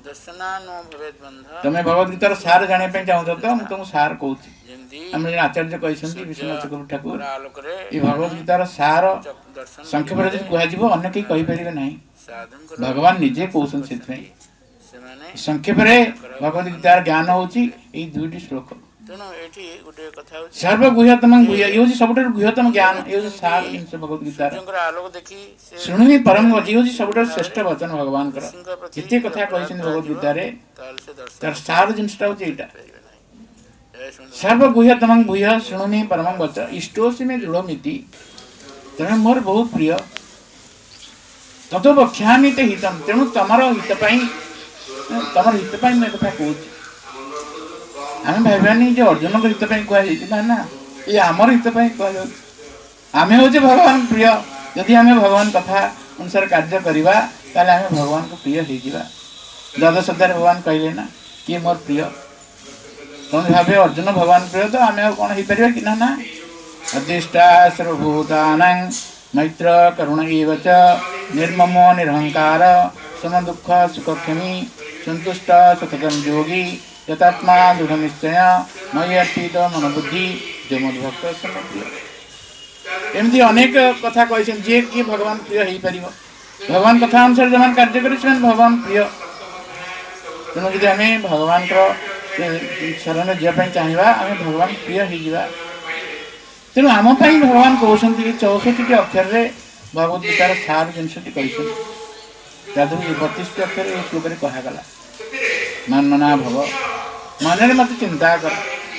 ତମେ ଭଗବତ ଗୀତାର ସାର ଜାଣିବା ପାଇଁ ଚାହୁଁଛ ତ ମୁଁ ତମକୁ ସାର କହୁଛି। ଆମର ଜଣେ ଆଚାର୍ଯ୍ୟ କହିଛନ୍ତି ବିଶ୍ୱନାଥ କବି ଠାକୁର, ଏ ଭଗବତ ଗୀତାର ସାର ସଂକ୍ଷେପରେ ଯଦି କୁହାଯିବ ଅନ୍ୟ କେହି କହିପାରିବେ ନାହିଁ। ଭଗବାନ ନିଜେ କହୁଛନ୍ତି। ସେଥିପାଇଁ ସଂକ୍ଷେପରେ ଭଗବତ ଗୀତାର ଜ୍ଞାନ ହଉଛି ଏଇ 2ଟି ଶ୍ଲୋକ। ସର୍ବଗୁହ୍ୟତମ ଗୁହ୍ୟ, ଇଏ ହଉଛି ସବୁଠାରୁ ଗୁହ୍ୟତମ ଜ୍ଞାନ, ଏ ହଉଛି ସାର ଜିନିଷ ଭଗବତ ଗୀତାର। ଶୁଣୁନି ପରମ ଗତି ହଉଛି ସବୁଠାରୁ ଶ୍ରେଷ୍ଠ ବଚନ ଭଗବାନଙ୍କର। ଯେତେ କଥା କହିଛନ୍ତି ଭଗବତ ଗୀତାରେ ତାର ସାର ଜିନିଷଟା ହଉଛି ଏଇଟା। ସର୍ବଗୁହ୍ୟତମ ଗୁହ୍ୟ ଶୁଣୁନି ପରମ ବଚ ଇଷ୍ଟୋସି ମେ ଦୃଢ଼ମିତି, ତେଣୁ ମୋର ବହୁତ ପ୍ରିୟ। ତତୋ ବକ୍ଷ୍ୟାମି ତେ ହିତମ୍, ତେଣୁ ତମର ହିତ ପାଇଁ ମୁଁ ଏକଥା କହୁଛି। ଆମେ ଭାବିବାନି ଯେ ଅର୍ଜୁନଙ୍କ ହିତ ପାଇଁ କୁହାଯାଇଛି, ନା ନା, ଇଏ ଆମର ହିତ ପାଇଁ କୁହାଯାଉଛି। ଆମେ ହଉଛେ ଭଗବାନ ପ୍ରିୟ। ଯଦି ଆମେ ଭଗବାନ କଥା ଅନୁସାରେ କାର୍ଯ୍ୟ କରିବା ତାହେଲେ ଆମେ ଭଗବାନଙ୍କୁ ପ୍ରିୟ ହେଇଯିବା। ଦ୍ୱାଦଶ ଅଧ୍ୟାୟରେ ଭଗବାନ କହିଲେ ନା, କିଏ ମୋର ପ୍ରିୟ। ତମେ ଭାବେ ଅର୍ଜୁନ ଭଗବାନ ପ୍ରିୟ, ତ ଆମେ ଆଉ କ'ଣ ହେଇପାରିବା କି? ନା ନା। ଅଧିଷ୍ଠା ସର୍ବଭୂତାନାଂ ମୈତ୍ର କରୁଣ ଏବ ଚ ନିର୍ମମୋ ନିରହଙ୍କାର ସମ ଦୁଃଖ ସୁଖକ୍ଷମୀ ସନ୍ତୁଷ୍ଟ ସତତଂ ଯୋଗୀ ଯତାତ୍ମା ଦୃଢ଼ ନିଶ୍ଚୟ ମୟି ଅର୍ପିତ ମନୋବୁଦ୍ଧି ଯେ ମଦ୍ଭକ୍ତ ସମ ପ୍ରିୟ। ଏମିତି ଅନେକ କଥା କହିଛନ୍ତି ଯିଏ କିଏ ଭଗବାନ ପ୍ରିୟ ହେଇପାରିବ। ଭଗବାନ କଥା ଅନୁସାରେ ଯେଉଁମାନେ କାର୍ଯ୍ୟ କରି ସେମାନେ ଭଗବାନ ପ୍ରିୟ। ତେଣୁ ଯଦି ଆମେ ଭଗବାନଙ୍କର ଶରଣ ଯିବା ପାଇଁ ଚାହିଁବା ଆମେ ଭଗବାନ ପ୍ରିୟ ହେଇଯିବା। ତେଣୁ ଆମ ପାଇଁ ଭଗବାନ କହୁଛନ୍ତି 64ଟି ଅକ୍ଷରରେ ଭଗବତ ଗୀତାର ସାର ଜିନିଷଟି କହିଛନ୍ତି। ତା ଦେହରୁ 32ଟି ଅକ୍ଷର ଏହି ଶ୍ଲୋକରେ କୁହାଗଲା। ମନ୍ମନା ଭବ, ମନରେ ମୋତେ ଚିନ୍ତା କର।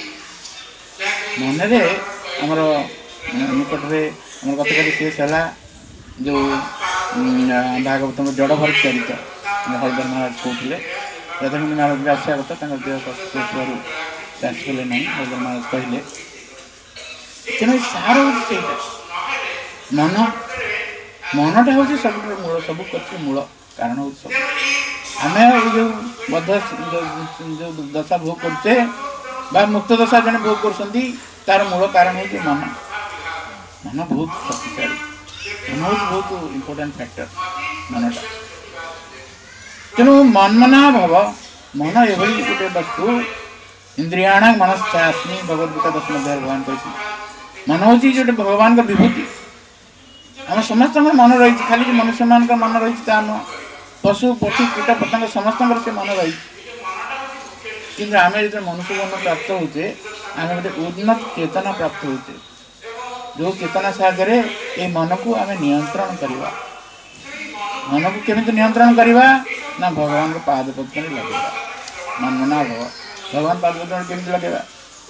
ମନରେ ଆମର ନିକଟରେ ଆମର ଗତକାଲି ଶେଷ ହେଲା ଯେଉଁ ଭାଗବତଙ୍କ ଜଡ଼ଭର ଚରିତ ହରିଧର ମହାରାଜ କହୁଥିଲେ। ରାଧାକିନି ମହାରାଜ ବି ଆସିବା କଥା, ତାଙ୍କର ଦେହ ଅସୁସ୍ଥ ଥିବାରୁ ସେ ଆସିପାରିଲେ ନାହିଁ। ହରିଧର ମହାରାଜ କହିଲେ, ତେଣୁ ଏ ସାର ହେଉଛି ସେଇଟା। ମନଟା ହେଉଛି ସବୁଠାରୁ ମୂଳ, ସବୁ କଥାର ମୂଳ କାରଣ ହେଉଛି ସବୁ। ଆମେ ଯେଉଁ ଦଶା ଭୋଗ କରୁଛେ ବା ମୁକ୍ତ ଦଶା ଜଣେ ଭୋଗ କରୁଛନ୍ତି, ତାର ମୂଳ କାରଣ ହେଉଛି ମନ। ମନ ବହୁତ ଶକ୍ତିଶାଳୀ, ମନ ହେଉଛି ବହୁତ ଇମ୍ପୋର୍ଟାଣ୍ଟ ଫ୍ୟାକ୍ଟର ମନଟା। ତେଣୁ ମନ୍ମନା ଭବ, ମନ ଏଭଳି ଗୋଟେ ବସ୍ତୁ, ଇନ୍ଦ୍ରିୟାଣ ମନଶ୍ଚାସ୍ମି, ଭଗବତ ଗୀତା 10ମ ଅଧ୍ୟାୟରେ ଭଗବାନ କହିଛନ୍ତି। ମନ ହେଉଛି ଗୋଟେ ଭଗବାନଙ୍କ ବିଭୂତି। ଆମ ସମସ୍ତଙ୍କର ମନ ରହିଛି, ଖାଲି ଯେ ମନୁଷ୍ୟମାନଙ୍କର ମନ ରହିଛି ତା ନୁହଁ। ପଶୁ ପକ୍ଷୀ କୀଟ ପତଙ୍ଗ ସମସ୍ତଙ୍କର ସେ ମନ ରହିଛି। କିନ୍ତୁ ଆମେ ଯେତେବେଳେ ମନୁଷ୍ୟ ଜନ୍ମ ପ୍ରାପ୍ତ ହେଉଛେ ଆମେ ଗୋଟେ ଉନ୍ନତ ଚେତନା ପ୍ରାପ୍ତ ହେଉଛେ, ଯେଉଁ ଚେତନା ସାହାଯ୍ୟରେ ଏ ମନକୁ ଆମେ ନିୟନ୍ତ୍ରଣ କରିବା। ମନକୁ କେମିତି ନିୟନ୍ତ୍ରଣ କରିବା? ନା ଭଗବାନଙ୍କ ପାଦପଦ୍ମରେ ଲଗେଇବା। ମନ୍ମନା ଭବ, ଭଗବାନ ପାଦପଦ୍ମରେ କେମିତି ଲଗେଇବା?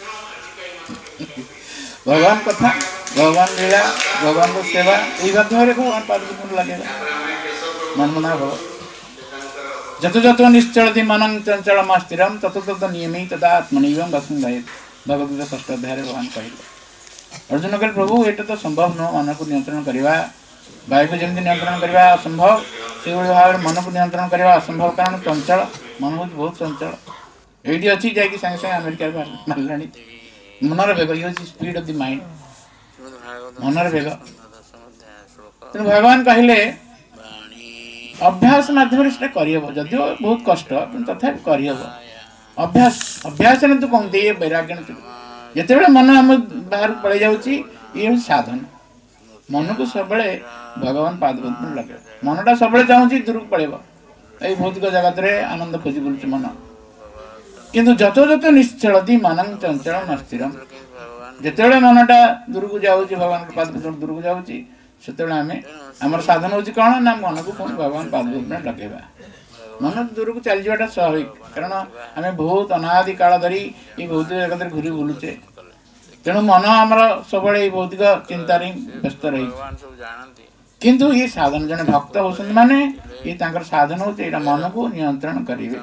ଭଗବାନ କଥା, ଭଗବାନ ଲୀଳା, ଭଗବାନଙ୍କ ସେବା, ଏଇ ମାଧ୍ୟମରେ ଭଗବାନ ପାଦପଦ୍ମରେ ଲଗେଇବା। ମନ୍ମନା ଭବ ଯତ ଯତ ନିଶ୍ଚଳତି ମନଂ ଚଞ୍ଚଳମ ସ୍ଥିରମ୍ ତତ ତତ ନିୟମି ତଦା ଆତ୍ମନିବଂ ବସୁନ୍ଧୟେତ୍। ଭଗବତ ଗୀତା 6ଠ ଅଧ୍ୟାୟରେ ଭଗବାନ କହିଲେ। ଅର୍ଜୁନ କହିଲେ, ପ୍ରଭୁ ଏଇଟା ତ ସମ୍ଭବ ନୁହଁ ମନକୁ ନିୟନ୍ତ୍ରଣ କରିବା। ବାୟୁକୁ ଯେମିତି ନିୟନ୍ତ୍ରଣ କରିବା ଅସମ୍ଭବ, ସେଇଭଳି ଭାବରେ ମନକୁ ନିୟନ୍ତ୍ରଣ କରିବା ଅସମ୍ଭବ, କାରଣ ଚଞ୍ଚଳ ମନ ହେଉଛି ବହୁତ ଚଞ୍ଚଳ। ଏଇଠି ଅଛି ଯାଇକି ସାଙ୍ଗେ ସାଙ୍ଗେ ଆମେରିକାରେ ମାରିଲାଣି। ମନର ବେଗ, ଇଏ ହେଉଛି ସ୍ପିଡ୍ ଅଫ୍ ଦି ମାଇଣ୍ଡ, ମନର ବେଗ। ତେଣୁ ଭଗବାନ କହିଲେ ଅଭ୍ୟାସ ମାଧ୍ୟମରେ ସେଟା କରିହେବ, ଯଦିଓ ବହୁତ କଷ୍ଟ କିନ୍ତୁ ତଥାପି କରିହେବ। ଅଭ୍ୟାସରେ ତୁ କହନ୍ତି ଏ ବୈରାଗ୍ୟ। ଯେତେବେଳେ ମନ ଆମ ବାହାରକୁ ପଳେଇ ଯାଉଛି, ଇଏ ହେଉଛି ସାଧନ। ମନକୁ ସବୁବେଳେ ଭଗବାନ ପାଦପଦ୍ମରେ ଲଗେଇବ। ମନଟା ସବୁବେଳେ ଚାହୁଁଛି ଦୂରକୁ ପଳେଇବ, ଏଇ ଭୌତିକ ଜଗତରେ ଆନନ୍ଦ ଖୋଜି ବୁଲୁଛି ମନ। କିନ୍ତୁ ଯତ ଯତ ନିଶ୍ଚଳତି ମନଂ ଚଞ୍ଚଳମ ସ୍ଥିରମ୍, ଯେତେବେଳେ ମନଟା ଦୂରକୁ ଯାଉଛି, ଭଗବାନଙ୍କ ପାଦପଦ୍ମ ଦୂରକୁ ଯାଉଛି, ସେତେବେଳେ ଆମର ସାଧନ ହେଉଛି କ'ଣ? ନା ମନକୁ ପୁଣି ଭଗବାନ ପାଦପଦ୍ମରେ ଲଗେଇବା। ମନ ଦୂରକୁ ଚାଲିଯିବାଟା ସ୍ୱାଭାବିକ, କାରଣ ଆମେ ବହୁତ ଅନାଦି କାଳ ଧରି ଏଇ ଭୌତିକ ଜଗତରେ ଘୁରି ବୁଲୁଛେ। ତେଣୁ ମନ ଆମର ସବୁବେଳେ ଏଇ ଭୌତିକ ଚିନ୍ତାରେ ବ୍ୟସ୍ତ ରହିଛି। କିନ୍ତୁ ଇଏ ସାଧନ, ଜଣେ ଭକ୍ତ ହେଉଛନ୍ତି ମାନେ ଇଏ ତାଙ୍କର ସାଧନ ହେଉଛି ଏଇଟା, ମନକୁ ନିୟନ୍ତ୍ରଣ କରିବେ।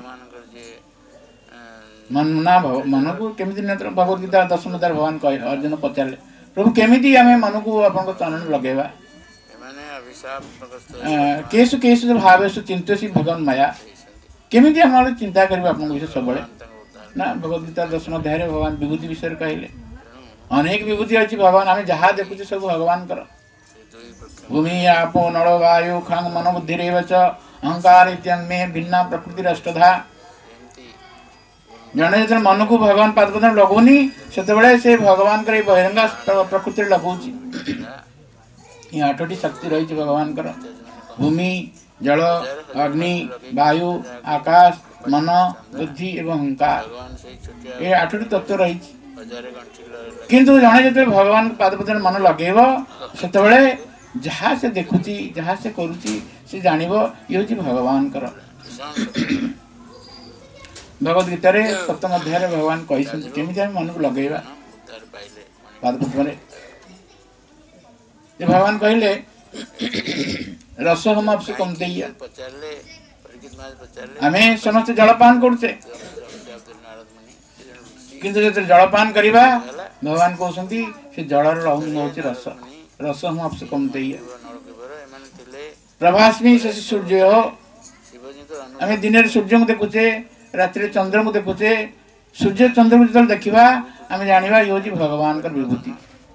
ମନ୍ମନା ଭବ, ମନକୁ କେମିତି ନିୟନ୍ତ୍ରଣ? ଭଗବତ ଗୀତା 10ମ ଅଧ୍ୟାୟରେ ଭଗବାନ କହିଲେ, ଅର୍ଜୁନ ପଚାରିଲେ, ପ୍ରଭୁ କେମିତି ଆମେ ମନକୁ ଆପଣଙ୍କ ଚରଣରେ ଲଗେଇବା? କେଶୁ କେଶୁ ଭାବେଷୁ ଚିନ୍ତସି ଭଗବାନ ମାୟା, କେମିତି ଆମେ ଚିନ୍ତା କରିବା ଆପଣଙ୍କ ବିଷୟରେ ସବୁବେଳେ? ନା ଭଗବତ ଗୀତା 10ମ ଅଧ୍ୟାୟରେ ଭଗବାନ ବିଭୂତି ବିଷୟରେ କହିଲେ। ଅନେକ ବିଭୂତି ଅଛି ଭଗବାନ, ଆମେ ଯାହା ଦେଖୁଛେ ସବୁ ଭଗବାନଙ୍କର। ଭୂମି ଆପୋ ନଳ ବାୟୁ ଖଙ୍ଗ ମନ ବୁଦ୍ଧିରେବ ଚ अहंकार इत्यादि भिन्न प्रकृति अष्टधा जड़े जो मन को भगवान पादपद्म लगौनी से भगवान बहिरंगा प्रकृति लगौच ये 8टी शक्ति रही भगवान भूमि जल अग्नि वायु आकाश मन बुद्धि एवं अहंकार ये 8टी तत्व रही किंतु जड़े जो भगवान पादपद्म मन लगेब से जहाँ से देखुची जहाँ से करुची से जानिब ये हूँ भगवान भगवद गीता रे सप्तम अध्याय भगवान कही केमी आम मन को लगेगा पादपद्म भगवान कहले रस हम आपसे कम दिया आम समस्त जलपान करुचे किंतु जो जलपान करवा भगवान कहते से जलर हूँ रस रस हम आपसे कम दिया प्रभास्मी शशि सूर्य आम दिन सूर्य को देखुचे रात्रि चंद्र को देखुचे सूर्य चंद्र को जो देखा आम जाना ये हूँ भगवान का विभूति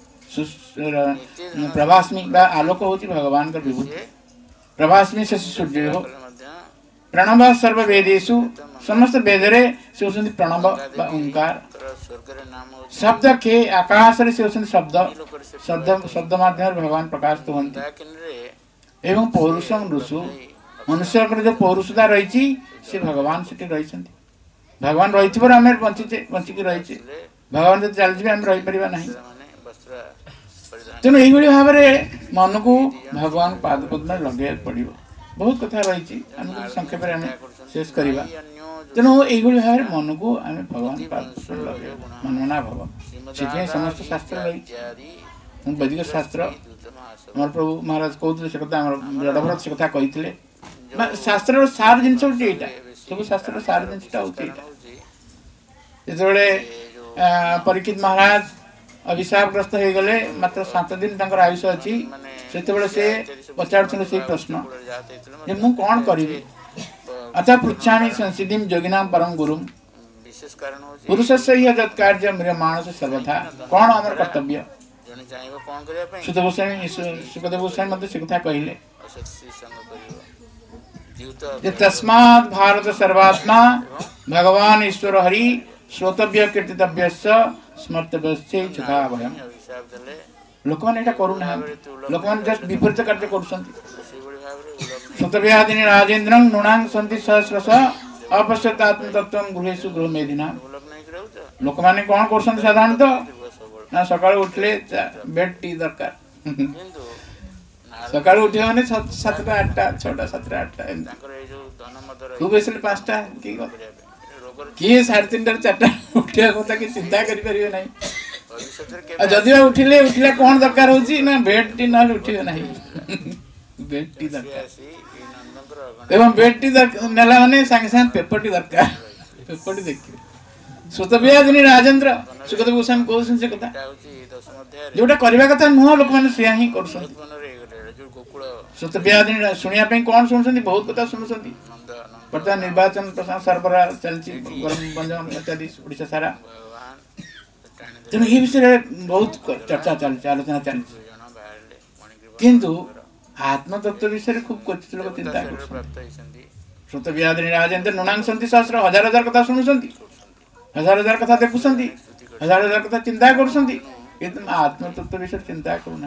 प्रभास्मी आलोक हूँ भगवान का विभूति प्रभास्मी शशि सूर्य प्रणव सर्ववेदेषु समस्त वेदरे से होती प्रणव ओंकार शब्द के आकाश से होती शब्द शब्द शब्द माध्यम भगवान प्रकाशित होती एवं पौरुषम ऋषु मनुष्य जो पौरुषता रही से भगवान से रही भगवान रही आम बंचे बंचिकी रही भगवान जो चलते आम रहीपर ना तेणु यही भाव में मन को भगवान पादपद्म लगे पड़ो बहुत कथा रही संक्षेप में शेष करवा तेणु यही भाव में मन को आम भगवान पादपद्म लगे मनमना भव से समस्त शास्त्र रही वैदिक शास्त्र मोर प्रभु महाराज कहते से कथा जड़भरत से कथा कही शास्त्र सार जिनस हूँ सब शास्त्र सार जिनसा हूँ जो परीक्षित महाराज अभिशापग्रस्त हो गले मात्र 7 दिन आयुष अच्छी से पचार से प्रश्न मु कौन करी अतः पृछा संसिधि योगिना परम गुरु पुरुष से ही जत कार्य मेरे मानस सर्वथा कौन आम कर्तव्य सुखदेव गोस्वामी मत से कथा कहले तस्मात् भारत सर्वात्मा भगवान ईश्वर हरि श्रोतव्य कीर्तितव्य स्मर्तव्य चुका भयम लोक मैंने करूना लोक मैंने जस्ट विपरीत कार्य कर श्रोतव्यादिनी राजेन्द्र नृणांग सन्ति सहस्रश अपश्यतात्म तत्व गृहेशु गृह मेदिना लोक मैंने कौन कर साधारणतः ना सका उठले बेड टी दरकार सका उठे मैंने 7टा 8टा 6टा 7टा 8टा खूब बेस 5टा किए 3:30 4टा उठा कथा कि चिंता करें ना जदि उठिले उठिले कौन दरकार होची ना बेड टी ना उठिबे नहीं बेड टी दरकार एवं बेड टी नेला माने संगे संगे पेपर टी दरकार पेपर टी देखिए श्रोतव्यादिनी राजेन्द्र सुखदेव गोस्वामी कहउछन से कथा जोटा करबा कथा नुह लोक माने सिया ही करछन श्रोतव्यादिनी सुनिया पे कौन सुनछन बहुत कथा सुनछन वर्तमान निर्वाचन प्रशासन सरबरा चलची गरम इत्यादि ओडिशा सारा तेणु ये विषय बहुत चर्चा चलती आलोचना चलती किंतु आत्मतत्व विषय खूब क्वचित लोग चिंता कर श्रोतव्यादिनी राजेन्द्र नृणांग सन्ति सहस्र हजार हजार कथा शुणुंट हजार हजार कथा देखुंट हजार हजार कथा चिंता कर आत्मतत्व विषय चिंता करूना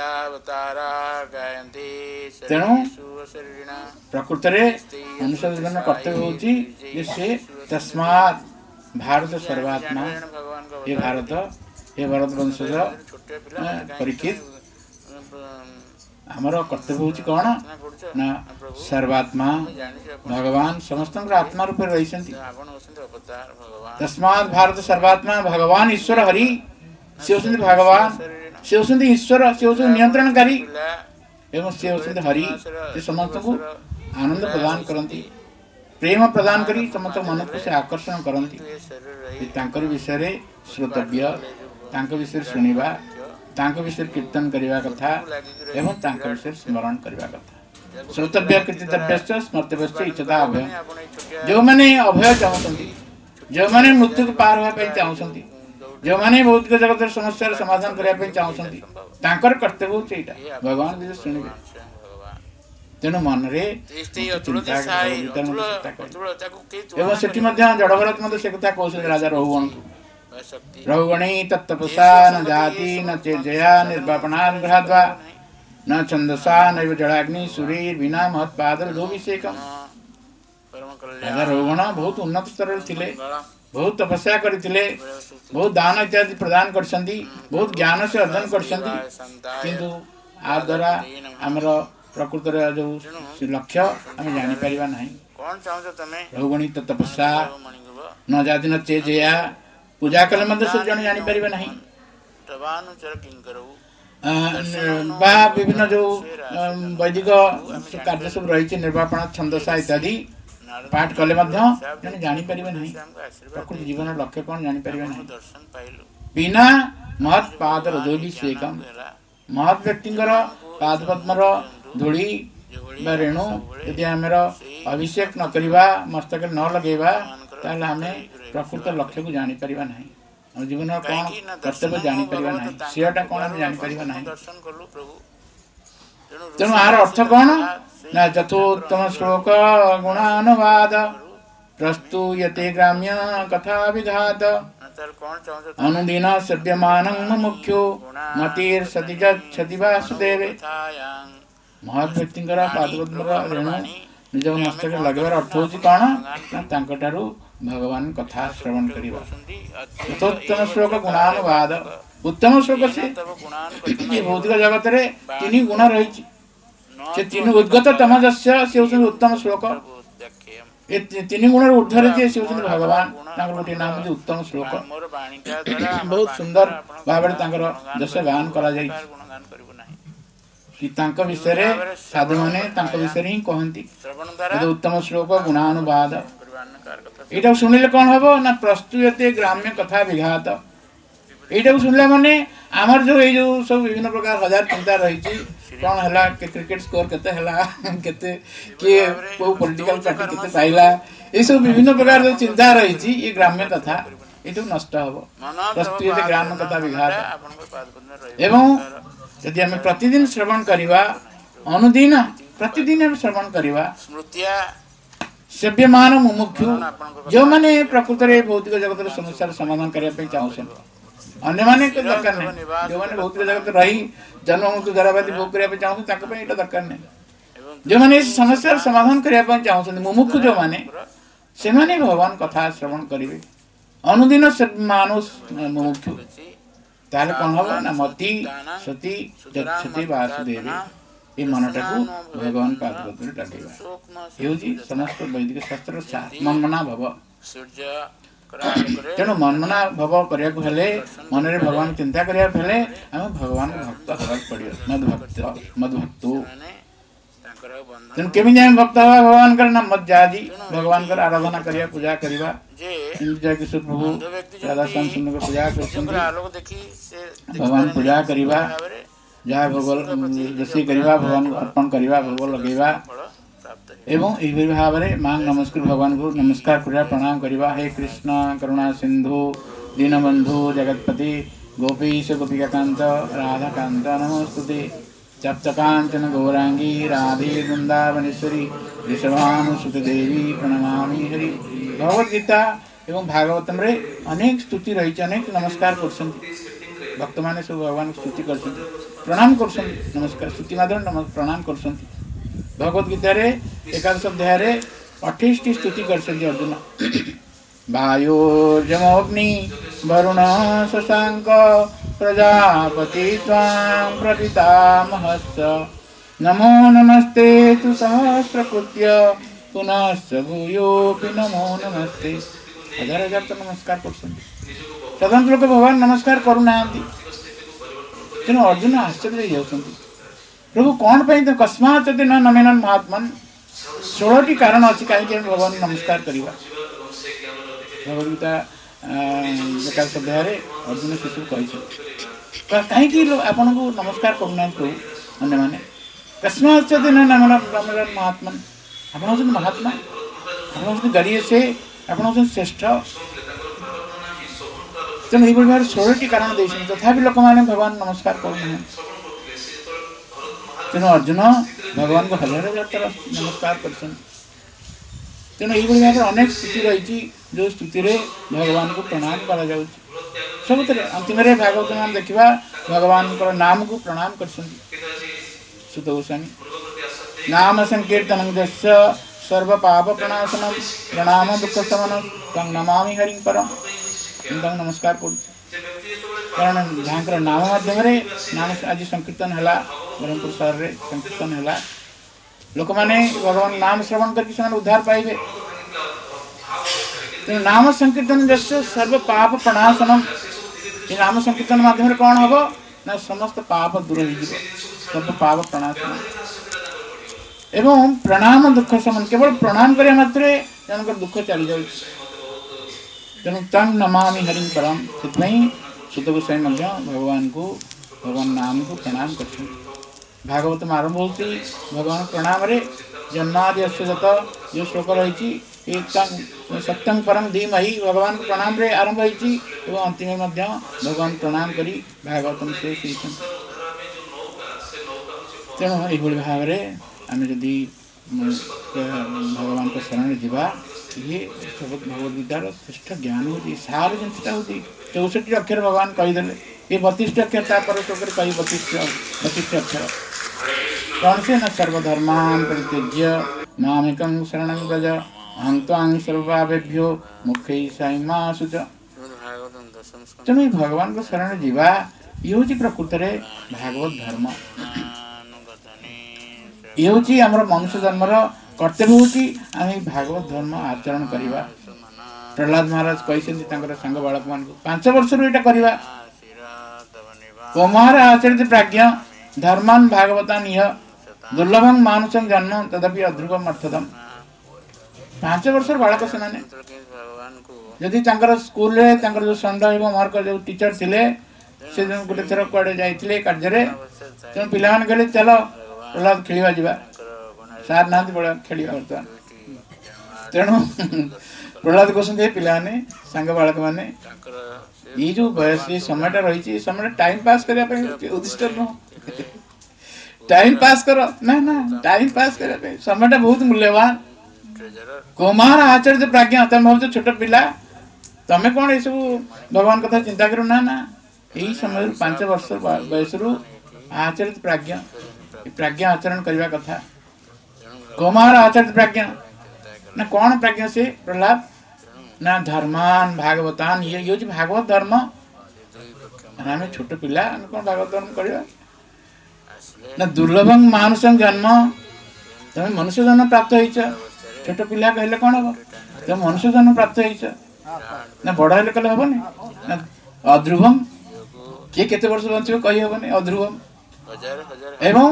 तेणु प्रकृत मनुष्य जीवन कर्तव्य होची तस्मात् भारत सर्वात्मा ये भारत वंशज परीक्षित आमर कर्तव्य होची कौन ना सर्वात्मा भगवान समस्त आत्मा रूप रही तस्मात् भारत सर्वात्मा भगवान ईश्वर हरि से होती भगवान से होती ईश्वर से होती नियंत्रणकारी एवं से होती हरि से समस्त को आनंद प्रदान करती प्रेम प्रदान करी समस्त मन को से आकर्षण करती विषय श्रोतव्य विषय शुणा विषय कीर्तन करने कथा एवं विषय स्मरण करने कथा श्रोतव्य कीर्तितव्य स्मर्तव्य इच्छता अभय जो मैंने अभय चाहते जो मैंने मृत्यु को पार होगा चाहते जो मैंने भौतिक जगत समस्या समाधान करने चाहते कर्तव्य होता भगवान विषय शुणे ତେଣୁ ମନରେ ଏବଂ ସେଠି ମଧ୍ୟ ଜଡଭରତ ମଧ୍ୟ ସେ କଥା କହୁଛନ୍ତି ରାଜା ରହୁଗଣକୁ। ରହୁଗଣୀ ତତ୍ତପସା ନ ଜାତି ନ ଚେଜୟା ନିର୍ବାପନା ଗ୍ରହାଦ୍ବା न छंदसा नैव जलाग्नि सूर्य बिना महत पादल धोभिषेकम। राजा रहुगण बहुत उन्नत स्तर थिले, बहुत तपस्या करथिले, बहुत दान इत्यादि प्रदान करछंती, बहुत ज्ञान से अर्जन करछंती, किंतु आ द्वारा हमर प्रकृत रे जो लक्ष्य हम जानि परिबा नहीं। रहुगणी तपस्या न जाति न चेजया पूजा कले मध्य से जन जानि परिबा नहीं। बा विभिन्न जो वैदिक कार्य सब रही निर्वापण छंदसा इत्यादि पाठ कले जानी परिबे नहीं। प्रकृति जीवन लक्ष्य कौन जानी परिबे नहीं। बिना महत पाद रजोभिषेकम महत व्यक्तिंकर पाद पद्मर धूली बा रेणु यदि आमर अभिषेक न करिबा मस्तक न लगेबा ताले हमें प्रकृत लक्ष्य को जानी परिबा नहीं। जीवन कौन कर्तव्य जानी परिबा नहीं, सेटा कौन हम जानी परिबा नहीं। तेणु आर अर्थ कौन ना यथोत्तम श्लोक गुणानुवाद प्रस्तुयते ग्राम्य कथा विघात अनुदिन सेव्यमानं मुख्यो मतिर सति गच्छति वासुदेवे। महत् व्यक्तिंकर पादपद्मर रेणु निज मस्तक लगेबार अर्थ होची कौन ना तांकटारू भगवान कथा श्रवण करिबा। यथोत्तम श्लोक गुणानुवाद उत्तम श्लोक से ये भौतिक जगत रे तीन गुण रही से तीन उद्गत तमजस्य से उत्तम श्लोक ये तीन गुण ऊर्ध्व जे से भगवान तांकर गोटे नाम जे उत्तम श्लोक बहुत सुंदर भाबरे तांकर जस गान करा जाई कि तांक विषय साधु माने तांक विषय ही कहंती उत्तम श्लोक गुणानुवाद। एटा सुनिले कौन हबो ना प्रस्तुयते ग्राम्य कथा विघात। एटा सुनला माने आमर जो ए जो सब विभिन्न प्रकार हजार चिंता रही कौन हला के क्रिकेट स्कोर केते हला केते के को पॉलिटिकल पार्टी केते पाइला ए सब विभिन्न प्रकार जो चिंता रही ये ग्राम्य कथा एटू नष्ट हबो। प्रस्तुयते ग्राम्य कथा विघात एवं यदि हम प्रतिदिन श्रवण करिवा अनुदिन प्रतिदिन हम श्रवण करिवा सेव्यमान मुमुक्षु जो माने प्रकृत रे भौतिक जगत रे समस्या समाधान करिया पे चाहछन अन्य माने के दरकार नहीं। जो माने भौतिक जगत रही जन्म मृत्यु जराव्याधि भोग करिया पे चाहछन ताके पे एटा दरकार नहीं। जो माने इस समस्या समाधान करिया पे चाहछन मुमुक्षु जो माने से माने भगवान कथा श्रवण करिवे अनुदिन मानुष मुमुक्षु ताले कोन हो ना मति सती गच्छति वासुदेव ये मनटा को भगवान पादपद्म लगेगा। हेउजी समस्त वैदिक शास्त्र सार मनमना भव। तेणु मनमना भव करिया को हेले मन रे भगवान चिंता करिया हेले हम भगवान भक्त होबाक पड़ियो मदभक्तो। तेणु केमि जाय भक्त हवा भगवान कर नाम मज्जादी भगवान कर आराधना करिया पूजा करिवा जय किशोर प्रभु राधा श्याम सुंदर को पूजा करछन भगवान पूजा करिवा जहाँ भोग जैसे करिवा भगवान अर्पण करिवा भोग लगेवा एवं एहि भाव में मां नमस्कार भगवान को नमस्कार करिया प्रणाम करिवा। हे कृष्ण करुणा सिंधु दीनबंधु जगतपति गोपीश गोपिकाकांत राधाकांत नमोस्तुते सप्तकांचन गौरांगी राधे वृंदावनेश्वरी ऋषभानुसुते देवी प्रणमामि हरि। भगवत गीता एवं भागवतम रे अनेक स्तुति रही अनेक नमस्कार करछन भक्त माने सब भगवान स्तुति करछन प्रणाम करछन नमस्कार स्तुति माध्यम प्रणाम करछन। भगवत गीता रे 11 अध्याय रे 28 टी स्तुति करछन अर्जुन। वायोर्जमोग्नि वरुण शशांक प्रजापति त्वां प्रपितामहश्च नमो नमस्ते तु सहस्रकृत्य पुनश्च भूयोऽपि नमो नमस्ते। हजार हजार तो नमस्कार करछन साधारण लोक भगवान नमस्कार करूना तेणु अर्जुन आश्चर्य हो जाउछन्ति प्रभु कौन पे कस्मात न नमेन महात्मन 16 कारण अच्छी कहीं भगवान नमस्कार करवा। भगवदगीता 11 अध्याय अर्जुन शिशु कहीं आपन को नमस्कार करूना प्रभु अन्य माने कस्मात न नमेन महात्मन आप महात्मा आप गरीय से आप श्रेष्ठ तेणु ये भाव 16 कारण तथापि लोक मैंने भगवान नमस्कार करूना। तेणु अर्जुन भगवान को हजार हजार थर नमस्कार कर। तेणु यही भाव अनेक स्तुति रही जो स्तुति भगवान को प्रणाम करा सब अंतिम भागवत मान देखा भगवान नाम को प्रणाम कर सुत गोस्वामी नाम संकीर्तन सर्व पाप प्रणाशनम प्रणाम दुख शमन तंग नमामि हरिं परम नमस्कार कर कारण जहाँ नाम माध्यम नाम आज संकीर्तन है ब्रह्मपुर सहर में संकीर्तन है लोक मैंने भगवान नाम श्रवण करके उद्धार पाइबे। तेणु नाम संकीर्तन जैसे सर्व पाप प्रणाशनम ये नाम संकीर्तन माध्यम कौन हम ना समस्त पाप दूर हो सर्व पाप प्रणाशनम एवं प्रणाम दुख शमन केवल प्रणाम करने मात्र जनकर दुख चली जाए। तेणु तंग नमामि हरिं परम से सुत गोस्वामी भगवान को भगवान नाम को प्रणाम कर। भागवत में आरंभ होती भगवान प्रणाम रे जन्मादि अश्वत जो श्लोक रही सत्यं परम धीमहि भगवान को प्रणाम रे आरंभ होती और अंतिम भगवान प्रणाम करी भागवतम से तेणु यही भाव में आम जदि भगवान को शरण जावा ये भगवद्गीतार श्रेष्ठ ज्ञान होती सार जिनटा होती 64 अक्षर भगवान कहीदे ये 32 अक्षर तापर श्लोक कही 32 अक्षर कौन से न सर्वधर्मान परित्यज्य मामेकं शरणं व्रज अहं त्वां सर्वपापेभ्यो मोक्षयिष्यामि शुच। तेणु भगवान को शरण जीवा ये हूँ प्रकृत में भागवत धर्म ये हूँ आमर मनुष्य जन्मर कर्तव्य हूँ आम भागवत धर्म आचरण करवा। प्रहलाद महाराज कहते सांग बालक मान 5 वर्ष यहाँ करवा कौमार आचरित प्राज्ञ धर्मान भागवतान यह दुर्लभं मानुषं जन्म तदपि अध्रुवम अर्थदम 5 वर्ष बालक से जदि स्कूल जो षंड एवं मार्क जो टीचर थे से गोटे थर कड़े जाते कार्य तेणु पिला कहले चल प्रहलाद खेलवा जा सार ना बड़ा खेल बर्तमान तेणु प्रहलाद कहते पिलाने सांग बालक मैंने ये जो बयस ये समयटा रही समय टाइम पास करने उद्दिष्ट नुह टाइम पास कर ना टाइम पास करने समयटा बहुत मूल्यवान कौमार आचरित प्राज्ञा तुम भाव छोट पिला तमें कौन ये सब भगवान कथा चिंता करो ना यही समय 5 वर्ष बयस आचरित प्राज्ञा आचरण करने कथा कौमार आचरित प्राज्ञा ना कौन प्राज्ञा से प्रहलाद ना धर्मान भागवतान ये भागवत धर्म आम छोट पिला कौन भागवत धर्म करवा ना दुर्लभं मानुषं जन्म तुम मनुष्य जन्म प्राप्त हो छोट पिला कहले कौन हम तुम मनुष्य जन्म प्राप्त हो ना बड़ हेल्ले कले हेनी ना अध्रुवम किए केते वर्ष बंचो कही हेनी अध्रुवम एवं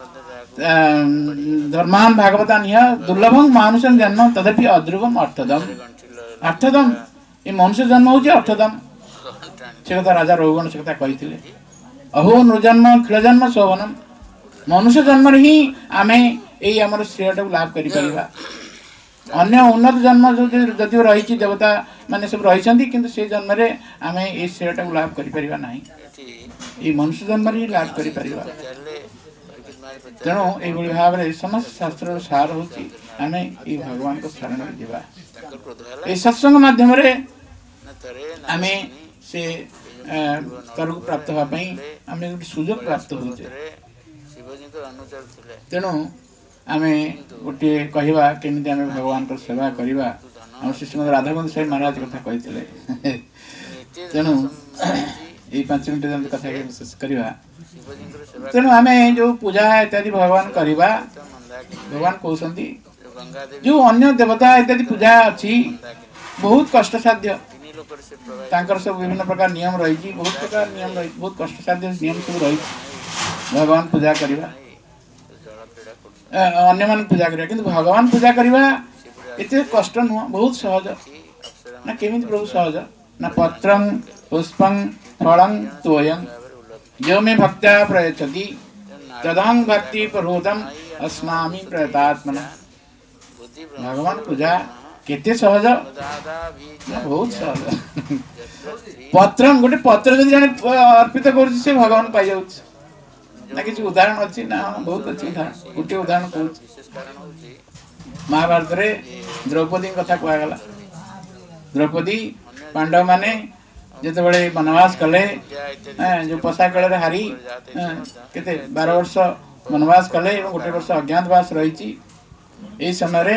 धर्मान भागवतान यह दुर्लभं मानुषं जन्म तदपि अध्रुवम अर्थदम ये मनुष्य जन्म हूँ अर्थदम से कथा राजा रघुगण से कथा कही अहो नृजन्म क्षीर जन्म शोभनम मनुष्य जन्म ही आम यही आम श्रेयटा लाभ कर अन्य उन्नत जन्म जो जदिव रही देवता माने सब रही किंतु से जन्म रे आम ये श्रेयटा लाभ करना ये मनुष्य जन्म ही लाभ कर तेणु ये भाव में समस्त शास्त्र सार हूँ आम ये भगवान को शरण जावा ये सत्संग माध्यम आम से तर को प्राप्त होगापी आम गोटे सुजोग प्राप्त हो तेणु आम गोटे कहवा केमी आम भगवान को सेवा करवा आम श्रीमद राधाकुंद साई महाराज कथा कही तेणु ये 5 मिनट कथा शेष करवा तेणु आम जो पूजा इत्यादि भगवान करवा भगवान कहते जो अन्य देवता इत्यादि पूजा अच्छी बहुत कष्ट साध्य सब विभिन्न प्रकार नियम रही बहुत प्रकार नियम रही बहुत कष्ट साध्य नियम सब रही भगवान पूजा करवा अन्य मान पूजा करवा किंतु भगवान पूजा करवा इतने कष्ट नुह बहुत सहज ना केमी प्रभु सहज ना पत्रं पुष्पं फलं तोयं जो मे भक्त्या प्रयच्छति तदहं भक्ति प्रहोदम अस्मामि प्रयतात्मना भगवान पूजा केते सहज ना बहुत सहज पत्रं गोटे पत्र जदि जने अर्पित कर भगवान पाई जाउछ ना किसी उदाहरण अच्छी ना बहुत अच्छी उदाहरण गोटे उदाहरण कहूँ महाभारत रे द्रौपदी कथा कहगला द्रौपदी पांडव माने जिते बड़े वनवास कले जो पशा कल हारी केते 12 वर्ष वनवास कले गोटे वर्ष अज्ञातवास रही समय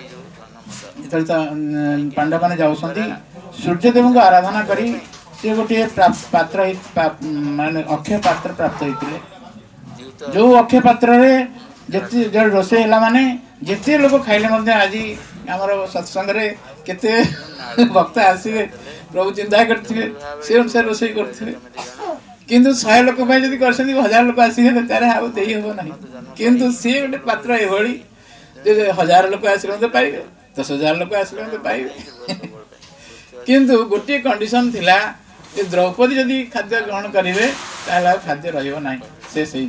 पांडव माने जाऊँगी सूर्यदेव को आराधना करी से गोटे पात्र माने अक्षय पात्र प्राप्त होते जो अक्षय पात्र जो रोषे माने जिते लोग खाइले आज आमर सत्संग केते भक्त आसवे प्रभु चिंता करते से अनुसार रोषे करते किंतु 100 लोक जब कर 1000 लोक आसगले तार आउ दे हम ना किंतु सी गोटे पात्र यही 1000 लोक आसले पाइबे 10,000 लोक आसले पाइबे किंतु गोटे कंडीशन थिला कि द्रौपदी जदि खाद्य ग्रहण करेंगे ताहले खाद्य रही से सही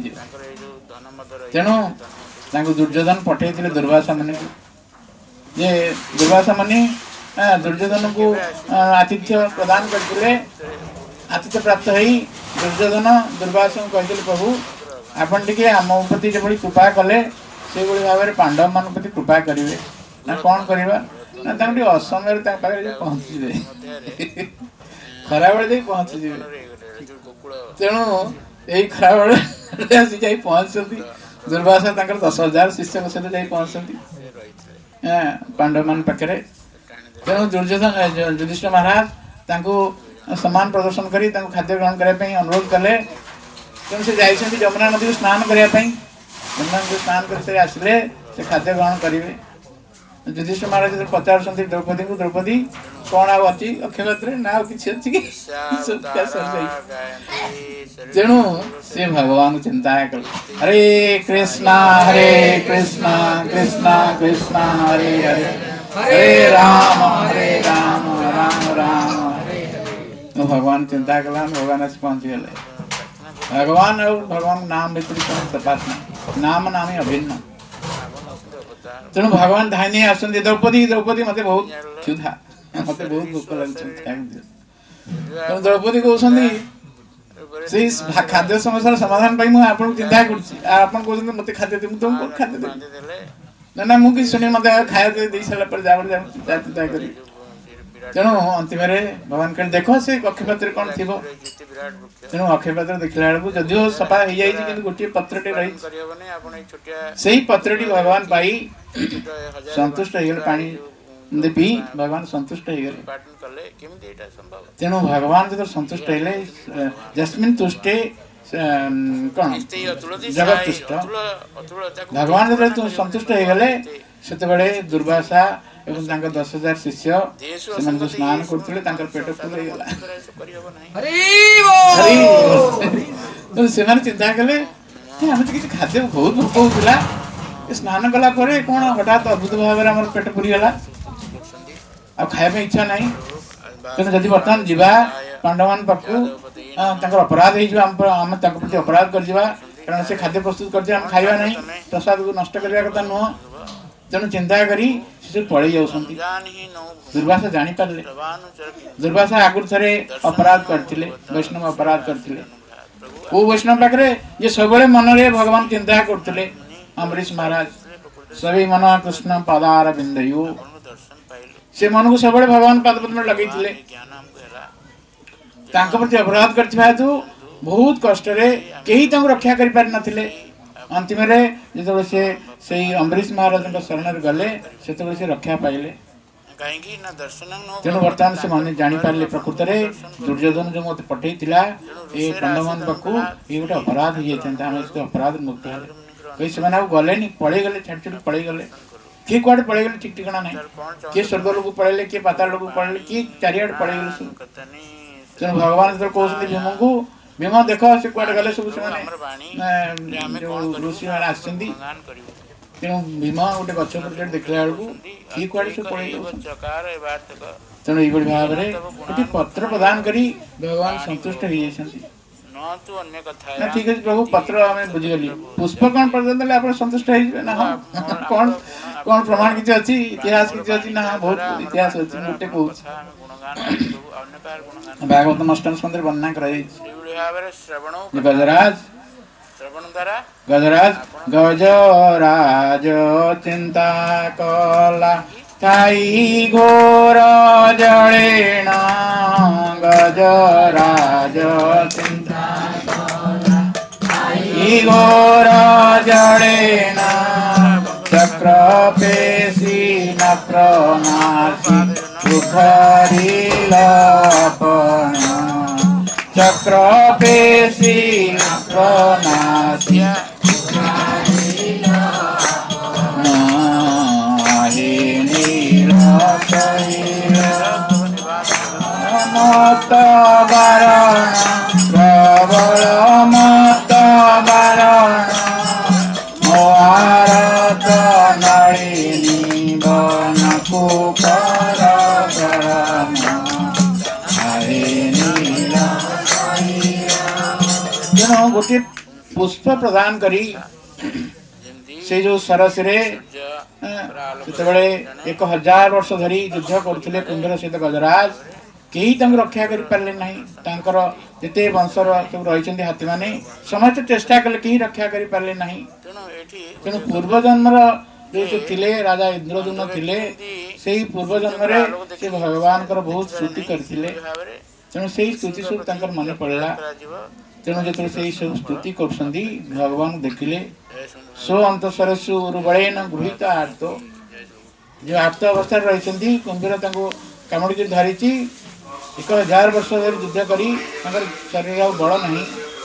तेणु दुर्योधन पठे दुर्वासा मुनि जे दुर्वासा मुनि दुर्योधन को आतिथ्य प्रदान करते आतिथ्य प्राप्त होई दुर्योधन दुर्वासा को कहते प्रभु आपण टिके आम प्रति जो कृपा कले से भाव में पांडव मान प्रति कृपा करेंगे ना कौन करवा ना असमय पहुँचे खरा बेले पहुँची तेणु यही खरा बेले आसी जाई पहुँचती दुर्वासा 10,000 शिष्य सहित जाई पहुँचती पांडव मान पाखे तेणु दुर्योधन युधिष्ठिर महाराज तांको सम्मान प्रदर्शन करी खाद्य ग्रहण करने अनुरोध कले तेणु से जाइछन्ति जमुना नदी को स्नान करने जमुना नदी स्नान कर आसिले से खाद्य ग्रहण करेंगे युधिष्ठिर महाराज जो पचार द्रौपदी को द्रौपदी कौन आउ अच्छी अक्षय ना कि अच्छी तेणु से भगवान चिंता कर हरे कृष्णा कृष्णा कृष्णा हरे हरे हरे राम राम राम तो भगवान चिंता कला भगवान आज पहुंच गए भगवान और भगवान नाम भीतर तपास नाम नाम अभिन्न तेणु भगवान धाई आसते द्रौपदी द्रौपदी मत बहुत क्षुधा मत बहुत भोक लगे द्रौपदी कहते खाद्य समस्या समाधान मुझे आपको चिंता कर मत खाद्य दे तुमको खाद्य दे ना मुझे शुणी मत खाया दे सारा चिंता कर तेणु अंतिम भगवान कह देख से अक्षयपात्र कौन थी तेणु अक्षयपात्र देखला बेलू जदिव सफा हो जाए गोटे पत्रटे रही से पत्रटी भगवान पाई संतुष्ट हो गए पानी पी भगवान संतुष्ट हो गए तेणु भगवान जो संतुष्ट हेले जस्मिन तुष्टे कौन जगत तुष्ट भगवान जो संतुष्ट हो गले से दुर्वासा एवं 10,000 शिष्य से स्नान करते पेट फुल से चिंता कले आम तो किसी खाद्य बहुत भोक होता स्नान कला कौन हठात अद्भुत भाव में पेट पूरीगला आ खाया इच्छा ना तेना जब बर्तमान जा पांडवान पाखु अपराध होम प्रति अपराध कर कारण से खाद्य प्रस्तुत करते खाଇବା ना प्रसाद को नष्ट करने कथा नुह तेणु चिंता करी पड़े जाऊँगी दुर्वासा जानी पारे दुर्वासा आगुरी थे अपराध करते वैष्णव अपराध करते वो वैष्णव पाखे ये सब मन में भगवान चिंता करते अम्बरीश महाराज सभी मन कृष्ण पदार बिंदयु से मन को सब भगवान पादपद्म में लगे प्रति अपराध कर बहुत कष्ट कहीं रक्षा कर पारि नथिले अंतिम जो से अम्बरीश महाराज शरण गले से रक्षा पाइले तेणु बर्तमान से मैंने जापारे प्रकृत में दुर्योधन जो मत पठे ये पांडवान पाखु ये गोटे अपराध हो जाता अपराध मुक्त कहीं से गले पड़े गले छाड़ छाड़ पड़े गले किए कड़े पड़े गले ठीक ठिकाना ना किए स्वर्ग लोक पड़े किए पाताल लोक पड़े किए चारिआड पड़े गले सब तेणु भगवान जो कहते भीम को भीम देख से कड़े गले सब ऋषि मैंने आसती तेणु भीम गोटे गच देखला बेलू किए कड़े सब पड़े तेणु ये भाव में पत्र प्रदान करी भगवान संतुष्ट हो जाती ना ठीक है प्रभु पत्र आम बुझीगली पुष्प कौन प्रदान आप संतुष्ट हो ना हाँ कौन कौन प्रमाण किसी अच्छी इतिहास किसी अच्छी ना हाँ बहुत इतिहास अच्छी गोटे कहूँ भागवत अष्टम स्कंदे वर्णना कर गजराज गजराज गजराज चिंता कला थाई घोर जड़ेण गजराज चिंता घोर जड़ेण चक्र पेशी नप्रनाशी उद्धरिलपन चक्र पेशी नप्रनाशी मत बारण प्रबल मत बारण मोहारत नलिनी बन कुकर तेणु गोटे पुष्प प्रदान करी से जो सरस रे सेतबेले 1000 वर्ष धरी युद्ध करथिले कुंभीर सहित गजराज केही तंग रक्षा करि पारले नाही तांकर जेते वंशर सब रहिचंदी हाथी माने समस्त चेष्टा कले केही रक्षा करि पारले नाही तेणु पूर्व जन्मर जो थिले राजा इंद्रदुम्न थिले सेही पूर्व जन्म रे से भगवान कर बहुत स्तुति करथिले तेणु सेही स्तुति सब तांकर मन पड़ला तेणु जेते सेही सब स्तुति करसंदी भगवान देखिले सो अंतसरसु उर्बलेन गृहीत आर्तो जो आर्त अवस्था रहिचंदी कुंभीर तांको कामड़ी के धरिची 1000 वर्ष धरि युद्ध करी तांकर शरीर बल नहीं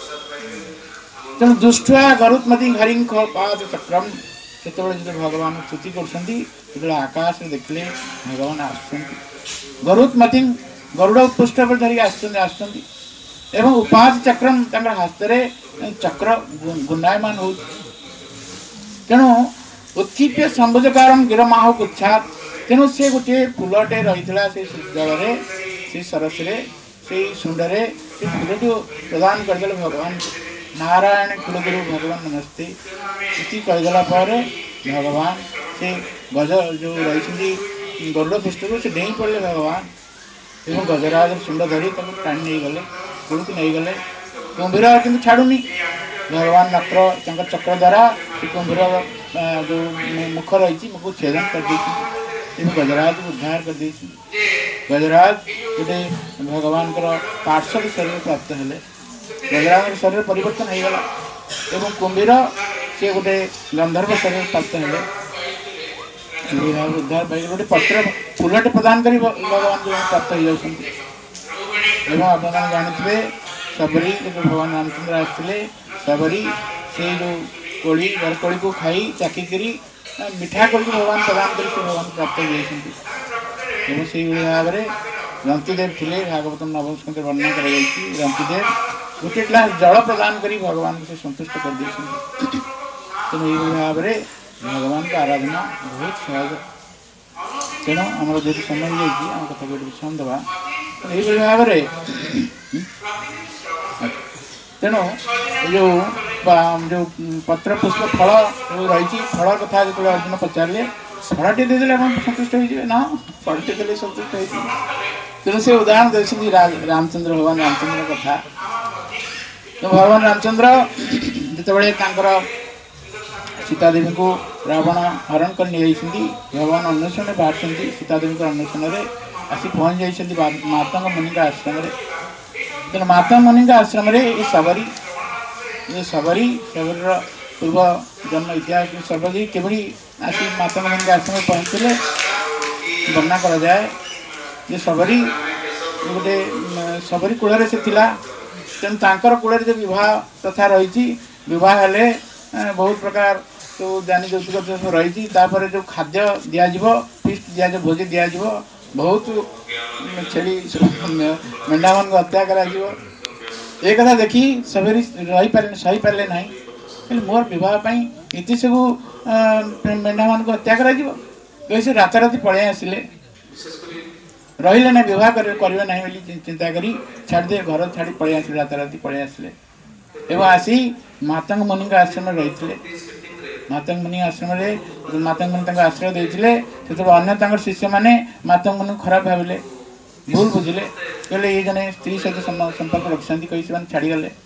तेणु दुष्टा गरुत्मती हरिं पाद चक्रम सेतबेले जो भगवान स्तुति करसंदी सेतबेले आकाश में देखले भगवान आसुचंदी गरुत्मती गरुड़ पुष्ट पर धरि आसुचंदी एवं उपाद चक्रम तांकर हस्तरे चक्र गुन्नायमान हो तेणु उत्क्षिप्य संभुजकारम गिरमाह गुच्छात तेणु से गोटे फूलटे रही से जल से सरस से सुंडरे से फूलटी प्रदान करदे भगवान नारायण कुलगुरु भगवान नमस्ते इति कहीदेला भगवान से गज जो रही गरुड़ पृष्ठ से डेई पड़े भगवान एवं गजराज सुंड धरी टाणी नहीं गले गुरुक नहीं गले कुंभीर किंतु छाड़ुनी भगवान नक्र चक्र द्वारा कुंभीर जो मुख रही मुख छेदन कर गजराज को उद्धार कर दी गजराज गोटे भगवान पार्श्व शरीर प्राप्त हेले गजराज शरीर परिवर्तन हो गला एवं कुंभीर से गोटे गंधर्व शरीर प्राप्त हेले उद्धार पाई गोटे पत्र फूलटे प्रदान कर भगवान जो प्राप्त हो जाती आप जानते सबरी जो भगवान रामचंद्र आसते सबरी से जो कोड़ी बरकोड़ी को खाई चाकिक मिठा कर भगवान प्रदान कर भगवान प्राप्त हो जाती भाव में रंतिदेव थे भागवत नवम स्कंद वर्णना कर रंतिदेव गोटे ग्लास जल प्रदान कर भगवान को संतुष्ट कर तेणु ये भाव में भगवान का आराधना बहुत सहज तेणु आम जो समय हो जाए कथा को विश्राम देवा ये भाव में तेणु जो जो पत्र पुष्प फल रही फल कथा जो अर्जुन पचारे फलटे देदेले संतुष्ट हो ना फलटे देले संतुष्ट हो तेणु से उदाहरण दे रामचंद्र भगवान रामचंद्र कथा तो भगवान रामचंद्र जितेबाला सीतादेवी को रावण हरण कर भगवान अन्वेषण बाहर सीतादेवी अन्वेषण में आसी पहुँच जाती मातंग मुनि आश्रम तेना माता मुनि आश्रम ये सबरी पूर्व जन्म इतिहास सबरी केवड़ी आसी माता मुनि आश्रम पहुँचते वर्णना करा जाए जे सबरी गोटे सबरी कूल से तेणु तांकर कूल जो विवाह प्रथा रही विवाह हेले बहुत प्रकार जो जानी जौतुक सब रही जो खाद्य दिज्व फिस्ट दिज्व भोजी दिज्व बहुत छेली मेढ़ा मान को हत्या कर कथा देखी सबरी रही सही पारे ना मोर बहुत ये सब मेढ़ा मान को हत्या कर राताराति पलि आसिले रही ना विवाह करेंगे ना चिंता करी छाड़दे घर छाड़ी पलि आसिले राताराति पलि आसिले एवं आसी मातंग मुनि आश्रम रही मातंग मुनि आश्रम मातंग मुनि आश्रय देते अन्य शिष्य मैंने मातंग मुनि खराब भाविले भूल बुझिले कहले ये जने स्त्री सहित संपर्क रखी कही छाड़ीगले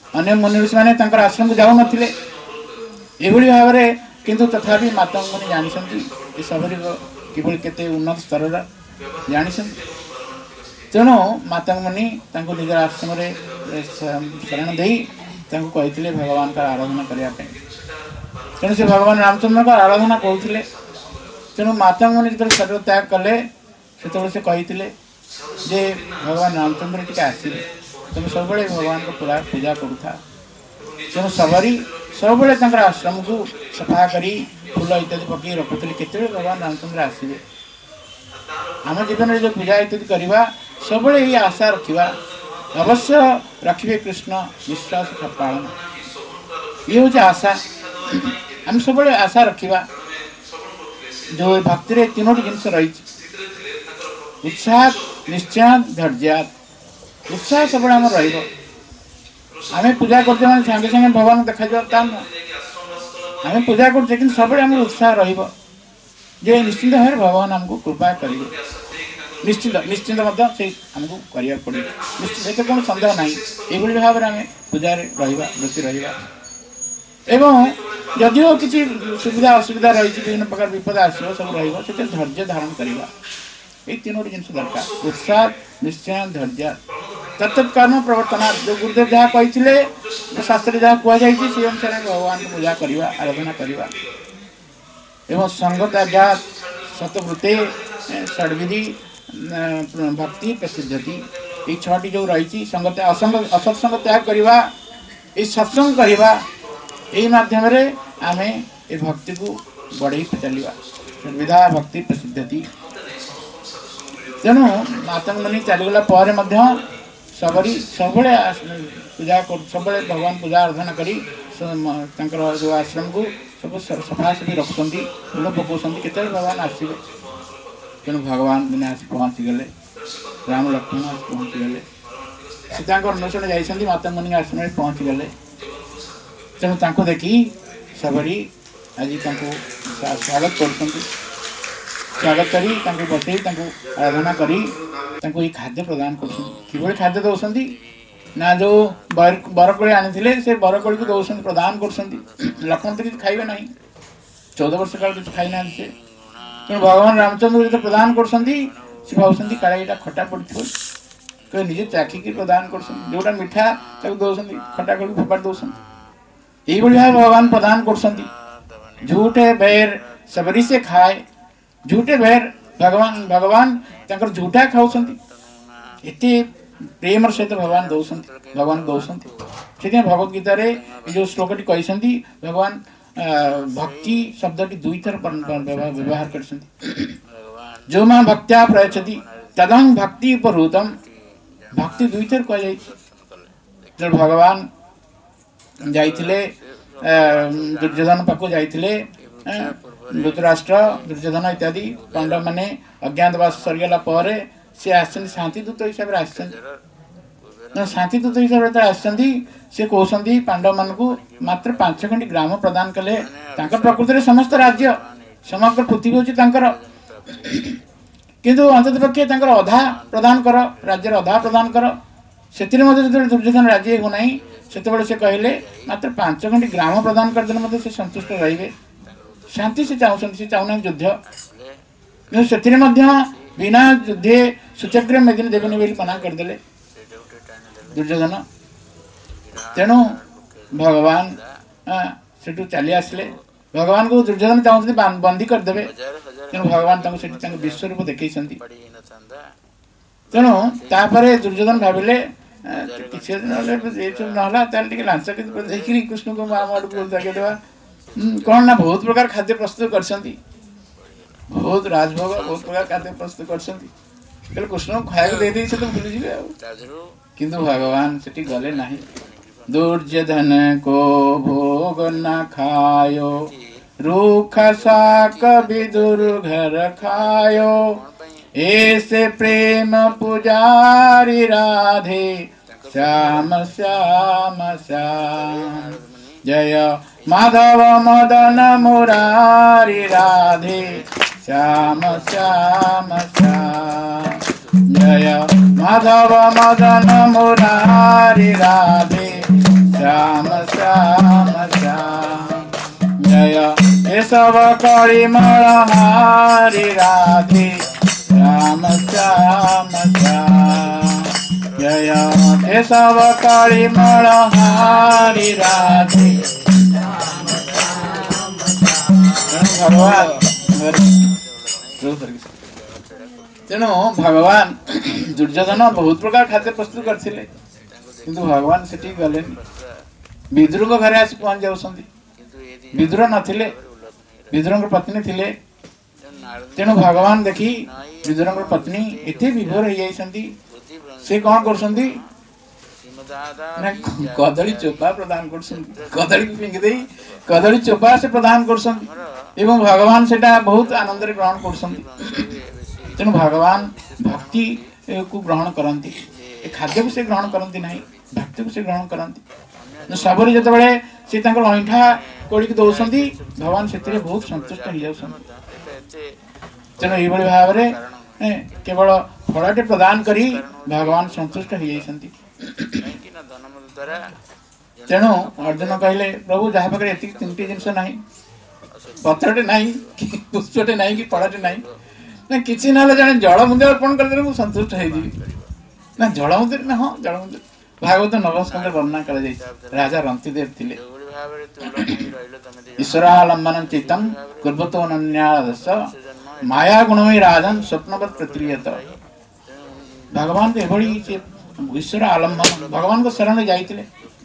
अन्य मुनि ऋषि मैंने आश्रम को जाऊ नथिले एभली भाव में किंतु तथापि माता मुनि जानी सबरी किभली केते उन्नत स्तर जानी तेणु माता मुनि निज आश्रम शरण दे कहते भगवान का आराधना करने तेणु से भगवान रामचंद्र का आराधना कहते तेणु माता मुनि जो शरीर त्याग कले से कहते जे भगवान रामचंद्र टी आसवे तुम सब भगवान को पूरा पूजा करूथा तेणु सबरी सब आश्रम को सफा करी फूल इत्यादि पकई रखुले केते भगवान रामचंद्र आसवे आम जीवन में जो पूजा इत्यादि करवा सब यही आशा रखा अवश्य रखिए कृष्ण विश्वास पालन ये हूँ आशा आम सब आशा रखा जो भक्ति रे तीनोटी जिनस रही उत्साह निश्चय धैर्य उत्साह सब आम रमें पूजा करते मैंने सागे सागे भगवान देखा आम पूजा करते कि सब आम उत्साह रे निश्चिंत भाव भगवान आमको कृपा करेंगे निश्चिंत निश्चिंत आमको करने पड़े निश्चित कौन सन्देह ना ये भाव में आम पूजा वृत्ति रहा एवं जदिव किसी सुविधा असुविधा रही विभिन्न प्रकार विपद आसो सब रही धैर्य धारण करवा ये तीनोटी जिन दरकार उत्साह निश्चय धैर्य तत्कर्म प्रवर्तना जो गुरुदेव जहाँ कही शास्त्र जहाँ कहुई से अनुसार भगवान को पूजा करवा आराधना करवा एवं संगता ज्ञात सतवृत्ते षड्विधि भक्ति प्रसिद्धति ये छटी जो रही संगत असत्संग त्याग करवा ये सत्संग करवा यही माध्यम आम ये भक्ति को बढ़ई चलवा षड्विधा भक्ति प्रसिद्धति तेणु माता मुनि चलीगला सबरी सब पूजा सब भगवान पूजा आराधना करी जो आश्रम को सब सफासफी रखुंट फूल पकाउंट के भगवान आसवे तेणु भगवान दिने आस पहुँची गले राम लक्ष्मण आस पहुँची गले सीता अन्वेषण जाइए माता मुनि आश्रम में पहुँची गले तेणु देखी सबरी आज स्वागत कर स्वागत करी बसई आराधना करी ये खाद्य प्रदान कर खाद्य दौरान ना जो बरकोड़ी आनी से बरकोड़ी को दौरान प्रदान कर लक्ष्मण तो किसी खाइबे ना 14 वर्ष काल किसी खाई ना तेणु भगवान रामचंद्र जो प्रदान कर भावुं काले यहाँ खटा पड़ो कहे निजे चाखिकी प्रदान कर जोटा मीठा दौरान खटा कर फोपाड़ दौरान यही भाव भगवान प्रदान कर झूठे बैर सबरी से खाए झूठे बैर भगवान भगवान झूठा खाऊँ एत प्रेम सहित भगवान दौरान भगवान दौरान से भगवद गीतार जो श्लोकटी कही भगवान भक्ति शब्दटी दुई थर व्यवहार कर जो मां भक्त्या प्रयच्छति तदं भक्ति उपहृतम भक्ति दुई थर कह जो भगवान जाइथिले दुर्योधन पाखु जाइथिले धृतराष्ट्र दुर्योधन इत्यादि पांडव माने अज्ञातवास सरीगला पर से आसन शांति दूत हिसाब से शांति दूत हिसाब से कहते पांडव मान को मात्र 5 खंडी ग्राम प्रदान कले प्रकृति समस्त राज्य समग्र पृथ्वी हूँ किंतु अंतत पक्षे अधा प्रदान कर राज्य अधा प्रदान कर से दुर्योधन राजी होना से कहले मात्र 5 खंडी ग्राम प्रदान करदे से संतुष्ट रहिबे शांति से चाहूना युद्ध से बिना युद्धे सुचक्र मेदिनी देवेनी बोली मना करदे दुर्योधन तेणु भगवान से चली आसले भगवान को दुर्योधन चाहते बंदी करदे तेणु भगवान विश्वरूप देखी तेणु तापर दुर्योधन भाविले किसी ना लांच कृष्ण को माँ आड़ को देवा कौन ना बहुत प्रकार खाद्य प्रस्तुत कर बहुत राजभोग बहुत प्रकार खाद्य प्रस्तुत कर कृष्ण को खाया दे तो भूल जाए किंतु भगवान से गले ना दुर्योधन को भोग न खायो रूखा शाक विदुर घर खायो ऐसे प्रेम पुजारी राधे श्याम श्याम श्याम जय माधव मदन मुरारी राधे श्याम श्याम श्याम जय माधव मदन मुरारी राधे श्याम श्याम श्याम जय केशव कलिमल हारी राधे श्याम श्याम श्याम जय केशव कलिमल हारी राधे भगवान तेणु भगवान दुर्योधन बहुत प्रकार खाद्य प्रस्तुत करथिले किंतु भगवान सेठी गले विदुर घरे आसी पहुंच जाउछंदी विदुर नथिले विदुर पत्नी थिले तेणु भगवान देखी विदुर पत्नी एते विभोर हो जाइछंदी से कौन करछंदी कदली चोपा प्रदान करछंदी कदली फिंग देई कदली चोपा से प्रदान करछंदी एवं भगवान सेटा बहुत आनंद रे ग्रहण करछंदी तेणु भगवान भक्ति को ग्रहण करती खाद्य को से ग्रहण करती ना भक्ति को से ग्रहण करती सबरी जो सी अईठा कोड़ी दौरान भगवान से बहुत संतुष्ट हो जाती तेणु ये भाव में केवल फलटे प्रदान करी भगवान संतुष्ट हो जाती तेणु अर्जुन कहले प्रभु जहाँ पाखे ये तीन जिनस ना पत्रटे ना पुष्पटे ना कि फलटे ना ना किसी ना जड़े जल मुंदे अर्पण कर संतुष्ट ना जल मुंदिर ना हाँ जल मुंदिर भागवत नवस्कंद वर्णना कर राजा रंतिदेव थिले ईश्वरालंबन चित्तम कुर्वतो अनन्यादश माया गुणमय राजन स्वप्नवत प्रतीयत भगवान को एभली ईश्वर आलंबन भगवान को शरण जाइतिले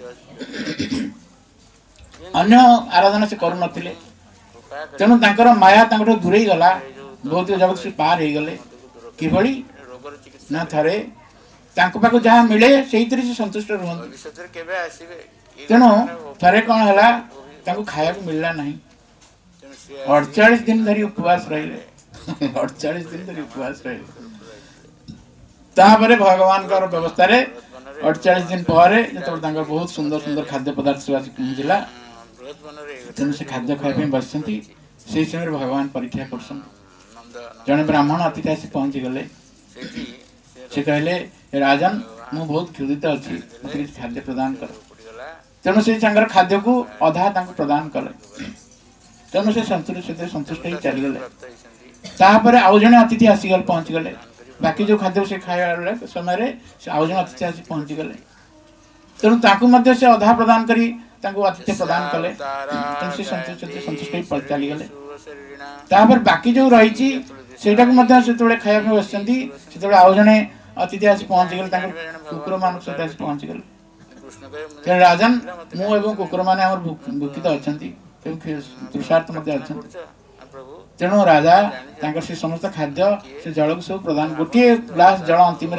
अन्य आराधना से करू नथिले तेणु तांकर माया तांकर दूरेई गला बहुत जगत से पार हो गले किभली ना थरे पाक जहाँ मिले से संतुष्ट रुहंती तेणु थरे कौन है खाया मिलला नहीं 48 दिन धरी उपवास रहिले 48 दिन धरी उपवास रहिले तापरे भगवान का व्यवस्था रे 48 दिन पर जो बहुत सुंदर सुंदर खाद्य पदार्थ सब पहुंचला तेणु से खाद्य खाई बसती से समय भगवान परीक्षा कर जड़े ब्राह्मण अतिथि आसी पहुंची गले से कहले राजन मु बहुत क्षुधित अच्छी मत खाद्य प्रदान कर तेणु से खाद्य को अधा प्रदान कले तेणु से संतुष्ट ही चलीगले आउ जड़े अतिथि आसीगले पहुंची गले बाकी जो खाद्य से खाया समय आउ जड़े अतिथि आसी पहुंची गले तेणु से अधा प्रदान करी अतिथि प्रदान कले से संतुष्ट ही चलीगले बाकी जो रही से खाया बस आउ जड़े अतिथि आसी पहुंची गले कुकुर मान सहित आसी पहुंची गले राजन मु कुकुर मैंने भूखित अच्छा तृषार्थ तेणु राजा से समस्त खाद्य से जल को सब प्रदान गोटे ग्लास जल अंतिम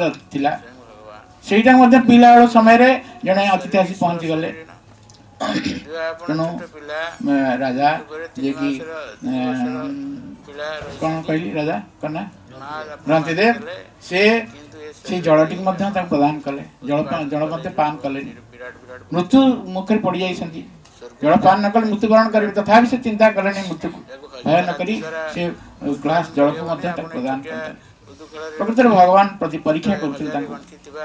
पीला बेल समय जड़े अतिथि आसी पहुंची गले तेणु राजा जे कि कौन कहली राजा कना रंतिदेव से जलटी प्रदान कले जल पान कले मृत्यु मुखे पड़ जाती जल पान न कले मृत्युवरण करेंगे तथा से चिंता कले मृत्यु को भय नकरी से ग्लास जल को प्रदान कले प्रकृत भगवान प्रति परीक्षा कर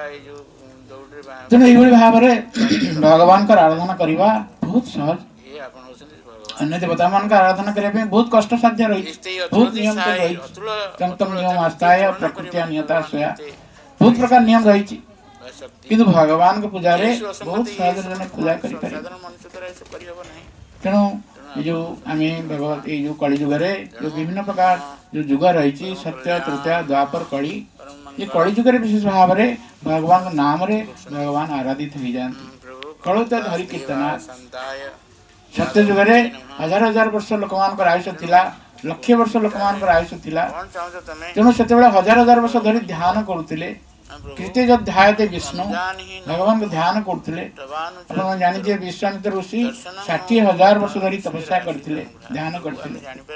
तेणु ये भाव में भगवान का आराधना करवा बहुत सहज अन्य देवता मान का आराधना करने बहुत कष्ट साध्य रही बहुत नियम रही नियम आस्था प्रकृति नियता स्वया बहुत प्रकार नियम रही किंतु भगवान के पूजा रे बहुत सहज पूजा कर तेणु जो आम भगवत जो कली जुग जो विभिन्न प्रकार जो जुग रही सत्य तृतीया द्वापर कली ये कली जुग विशेष भाव में भगवान नाम रे भगवान आराधित हो जाती कलुता धरी कीर्तना सत्य जुग हजार हजार वर्ष लोक मान आयुष थिला लक्ष वर्ष लोक मान आयुष थिला तेणु से हजार हजार वर्ष धरी ध्यान करुले कृत्य जो ध्यायते विष्णु भगवान को ध्यान करते जानी विश्वामित्र ऋषि 60,000 वर्ष धरी तपस्या करते ध्यान करते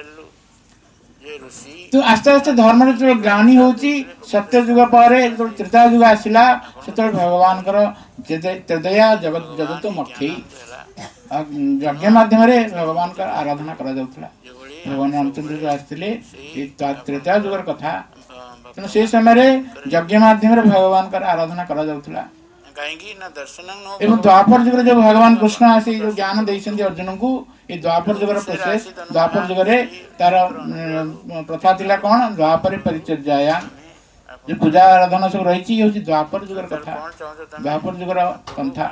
तो आस्ते आस्ते धर्म जो ज्ञानी होची सत्य जुग पर त्रेता जुग आसला से भगवान त्रेदया जगत जगत मक्षी यज्ञ माध्यम भगवान का आराधना करा जाउथला भगवान रामचंद्र जो आसते त्रेता जुगर कथा तेणु से समय यज्ञ माध्यम भगवान का आराधना करा जाउथला एवं द्वापर जुग जो भगवान कृष्ण आसी जो ज्ञान देइछन्ति अर्जुन को ये द्वापर जुगर प्रोसेस द्वापर जुगरे तार प्रथा थिला कोन द्वापर परिचर्याया जो पूजा आराधना सब रही होची द्वापर जुगर कथा द्वापर जुगर पंथा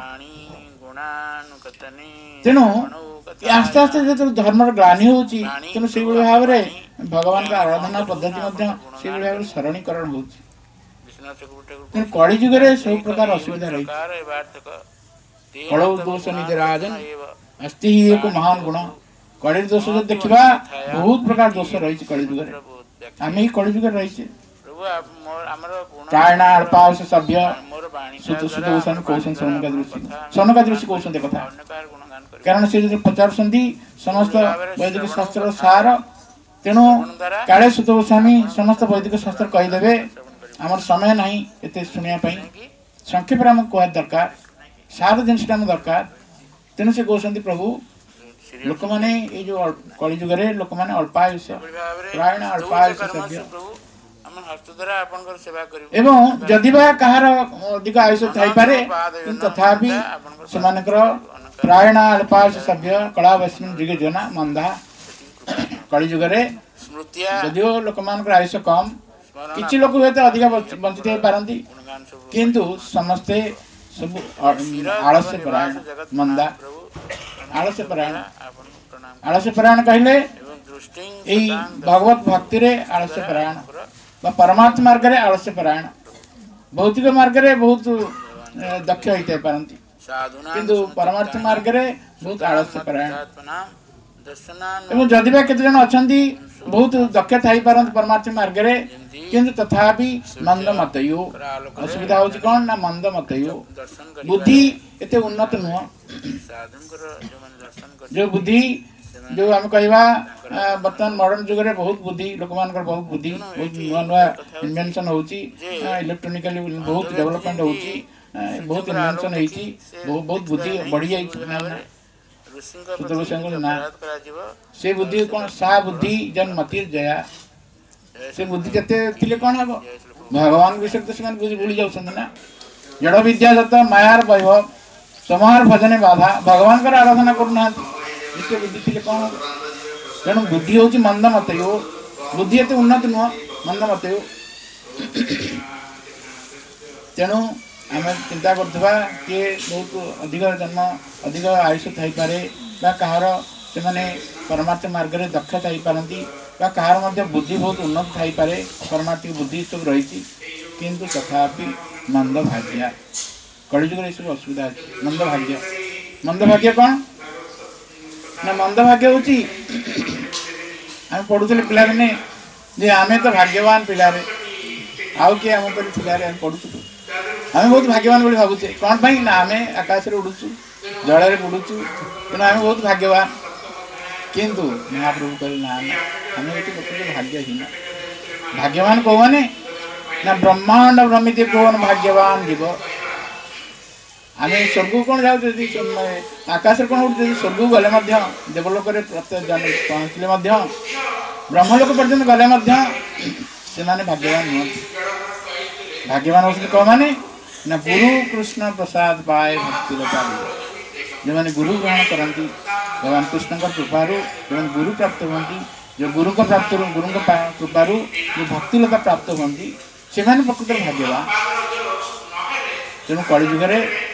तेणु आस्ते आस्ते जो धर्म ग्लानि होची तेणु से भाव रे भगवान का आराधना पद्धति मध्य से भाव रे शरणीकरण होची तेणु कली जुगरे सब प्रकार असुविधा रही कलौ दोष निजराजन अस्ति ही एक महान गुण कली दोष जो देखिबा बहुत प्रकार दोष रही कली जुगरे आमे ही कली जुगरे रही प्रायण अल्पावश सभ्य सुत सुदोषण कौशन सनका दृष्टि कौशन कथा कारण से जो पचारसंती समस्त वैदिक शास्त्र सार तेणु काले सुत गोस्वामी समस्त वैदिक शास्त्र कहीदेवे आमर समय नहीं एते सुनिया पई संक्षेप रे हम कोहा दरकार सार जिनसटा हम दरकार तेणु से कहते प्रभु लोक माने ये जो कली जुग रे लोक माने अल्पायुष प्रायण अल्पायुष सभ्य एवं जदिबा कहार अधिक आयुष थाई पारे तथापि सेमानकर प्रायण अल्पायुष सभ्य कला वैष्णव जुगे जना मंदा कली जुग रे जदिओ लोक मानकर आयुष कम किछि लोक हेते अधिक वंचित हो पारंती किंतु समस्ते सब आलस्य परायण मंदा आलस्य परायण कहले एई भगवत भक्ति रे आलस्य परायण बा परमात्मा मार्ग रे आलस्य परायण भौतिक मार्ग रे बहुत दक्ष होते पारंती किंतु परमार्थ मार्ग रे बहुत आलस्य परायण एवं जदिबा केते जन अछंती बहुत दक्ष थाई पारंती परमार्थ मार्ग रे किंतु तथापि मंद मतयो असुविधा होची कोन ना मंद मतयो बुद्धि एते उन्नत नुह जो बुद्धि जो हम कहवा वर्तमान मॉडर्न जुग रे बहुत बुद्धि लोक मानकर बहुत बुद्धि बहुत नुआ नुआ इन्वेंशन होची इलेक्ट्रॉनिकली बहुत डेवलपमेंट होची बहुत इन्वेंशन होची बहुत बुद्धि बढ़ी जाई सुतव संग ना से बुद्धि कोन सा बुद्धि जन मतिर जया से बुद्धि जते थिले कोन हबो भगवान विषय तो समान बुद्धि भूली जाउछन ना जड़ विद्या जत मायार वैभव समार भजने बाधा भगवान कर आराधना करना जिते बुद्धि थिले कोन तेणु बुद्धि होची मंद मतयो बुद्धि एते उन्नत नुह मंद मतयो तेणु आम चिंता करथबा कि बहुत अधिक जन्म अधिक आयुष थाई पारे बा कहार से माने परमार्थ मार्ग रे दक्ष थाई पारंती बा कहार मध्य बुद्धि बहुत उन्नत थाई पारे परमार्थिक बुद्धि सब रही किंतु तथापि मंद भाग्य कलिजुग रे सब असुविधा है मंद भाग्य कौन ना मंद भाग्य होची हम पढ़ुले पिला दिने जे आमे तो भाग्यवान पिला रे आउ के हम पर पिला रे हम पढ़ुछु आमे बहुत भाग्यवान बोली भाबुचे कोन भाई ना आमे आकाश रे उडुछु जल रे उडुछु तेना आमे बहुत भाग्यवान किंतु महाप्रभु कहले ना हमें एति प्रकृति भाग्यहीन भाग्यवान को माने ना ब्रह्मांड भ्रमित कोन भाग्यवान जीव आमे स्वर्ग कोन जाउ आकाश रे कोन उड स्वर्ग गले मध्य देवलोक रे प्रत्येक जन पहुंचले मध्य ब्रह्मलोक पर्यंत गले मध्य से माने भाग्यवान न भाग्यवान होसले को माने ना गुरु कृष्ण प्रसाद पाए भक्ति लता जो माने गुरु ग्रहण करंती भगवान कृष्ण का कृपारु जो गुरु प्राप्त होंती जो गुरु को प्राप्त गुरु को कृपारु जो भक्ति लता प्राप्त होंती से माने प्रकृत भाग्यवान तेणु कली जुग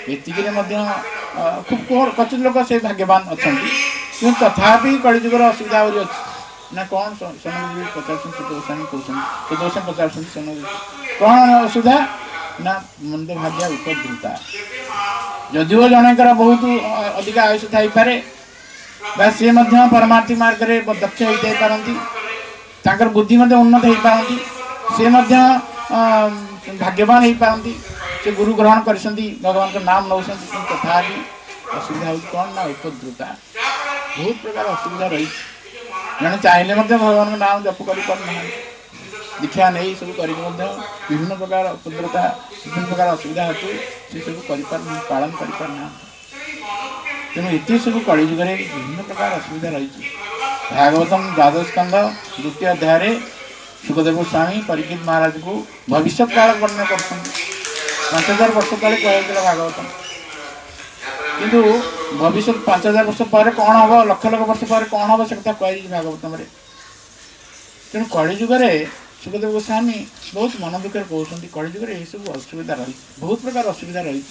खूब कचित लोक से भाग्यवान अच्छा कि तथापि कली जुगर असुविधा हो ना कौन सोनगी पचार सुदोषण पचार कौन असुविधा ना मंद भाग्य उपद्रुता जदिओ जनकर बहुत अधिक आयुष थाई पारे बा सी परमार्थी मार्ग रे दक्ष होई पारंती तांकर बुद्धि उन्नत हो पारंती सी भाग्यवान हो पारंती से गुरु ग्रहण कर भगवान का नाम नौ तथापि असुविधा कौन ना उपद्रुता बहुत प्रकार असुविधा रही जन चाहिए भगवान का नाम जप कर दीक्षा नहीं सब कर विभिन्न प्रकार उपद्रता विभिन्न प्रकार असुविधा हेतु से सब पालन करना तेणु ये सब कलिजुग विभिन्न प्रकार असुविधा रही भागवतम द्वादश स्कंध द्वितीय अध्याय सुखदेव गोस्वामी परीक्षित महाराज को भविष्य काल वर्णन कर 5000 वर्ष तले कहला भागवत किंतु भविष्य 5000 वर्ष पर कौन हम लक्ष लक्ष वर्ष पर कौन हम से कथा कह भागवतम तेणु कलिजुग सुखदेव गोस्वामी बहुत मन दुखे कहते कलिजुग ये सब असुविधा रही बहुत प्रकार असुविधा रही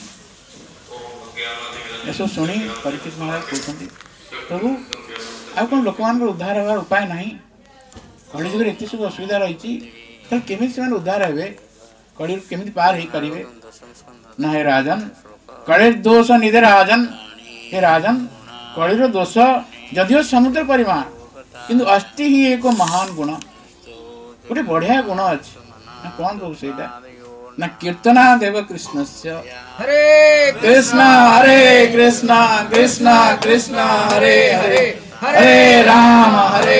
सब शुणी परीक्षित महाराज कहते प्रभु आ कौन लोक मान उद्धार हमार उपाय ना कलिजुग एत सब असुविधा रही केमी से उद्धार हे कलि केमी पार हो पारे ना हे राजन कलिर दोष निधे राजन हे राजन कलिर दोष जदिव समुद्र परिमाण किंतु अस्थि ही एक महान गुण गोटे बढ़िया गुण अच्छे ना कौन रोग से ना कीर्तना देव कृष्ण से हरे कृष्ण कृष्ण कृष्ण हरे हरे हरे राम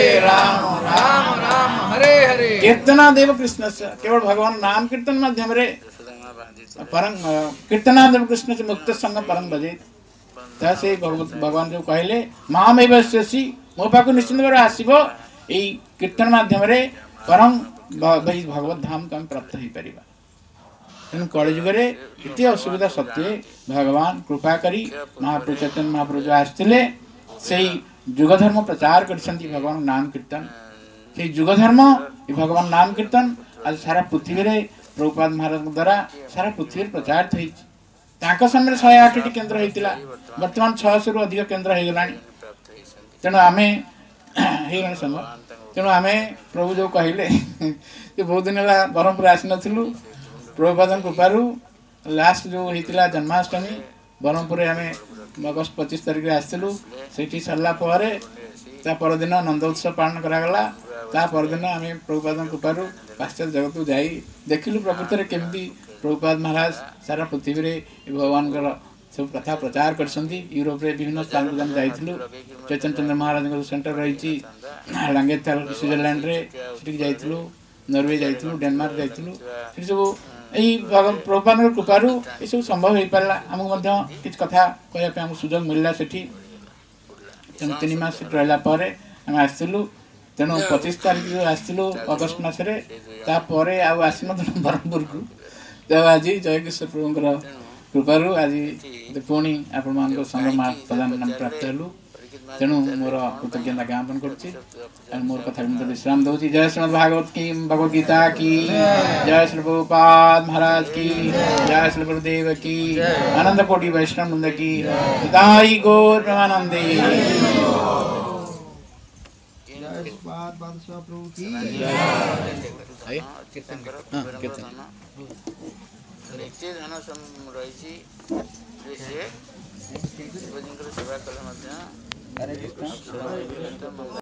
राम राम हरे हरे कीर्तना देव कृष्ण से केवल भगवान नाम कीर्तन माध्यम रे परम कीर्तना देव कृष्ण से मुक्त संग परम भजे से भगवान जो कहले माम एवस्यसि मो पाक निश्चिंत भाव आसब यही कीर्तन माध्यम रे परम भगवत धाम को प्राप्त हो पार तेणु कलिजुगे इतने असुविधा सत्वे भगवान कृपा करी महाप्रभु चैतन्य महाप्रभु जो आसते से युगधर्म प्रचार कर भगवान नाम कीर्तन से युगधर्म भगवान नाम कीर्तन आज सारा पृथ्वी रे प्रभुपाद महाराज द्वारा सारा पृथ्वी प्रचार थी समय 108 केन्द्र होता बर्तमान 600 रु अधिक केन्द्र हो गला तेणु आम संभव तेणु आम प्रभु जो कहले बहुत दिन है ब्रह्मपुर आसी नथिलु प्रभुपाद कृपारू लास्ट जो होता जन्माष्टमी ब्रह्मपुर आम अगस्त 25 तारिख आसलु से सरला परदिन नंद उत्सव पालन करागला ता परदिन आम प्रभुपाद कृपारू पाश्चात्य जगत को जाई देखिलु प्रकृत में केमती प्रभुपाद महाराज सारा पृथ्वी रे भगवान सब कथा प्रचार कर यूरोप रे विभिन्न स्थान को जाइलु चैतन्य चंद्र महाराज सेंटर रही लांगेथाल स्विट्जरलैंड रे जाइलु नॉर्वे जाइलु डेनमार्क जाइलु सब यही प्रभुपाद कृपारू ये सब संभव हो पारा आमको कि कथा कहवाई सुजोग मिलला सेठी तेणु 3 मास रहा आम आसलु तेणु 25 तारिख जो आसलु अगस्ट मसरे तापर आसन ब्रह्मपुर को तो आज जय किशोर प्रभुंर कृपारू आज पुणी आपण मान संग प्रदान प्राप्त हलु तेणु मोर कृतज्ञता ज्ञापन कर मोर कथा विश्राम दूसरी जय श्रीमद भागवत की भगवद गीता की जय श्री प्रभुपाद महाराज की जय श्री गुरुदेव की आनंद कोटि वैष्णव वृंद की दाई गौर प्रेमानंदे प्रभु की सेवा कले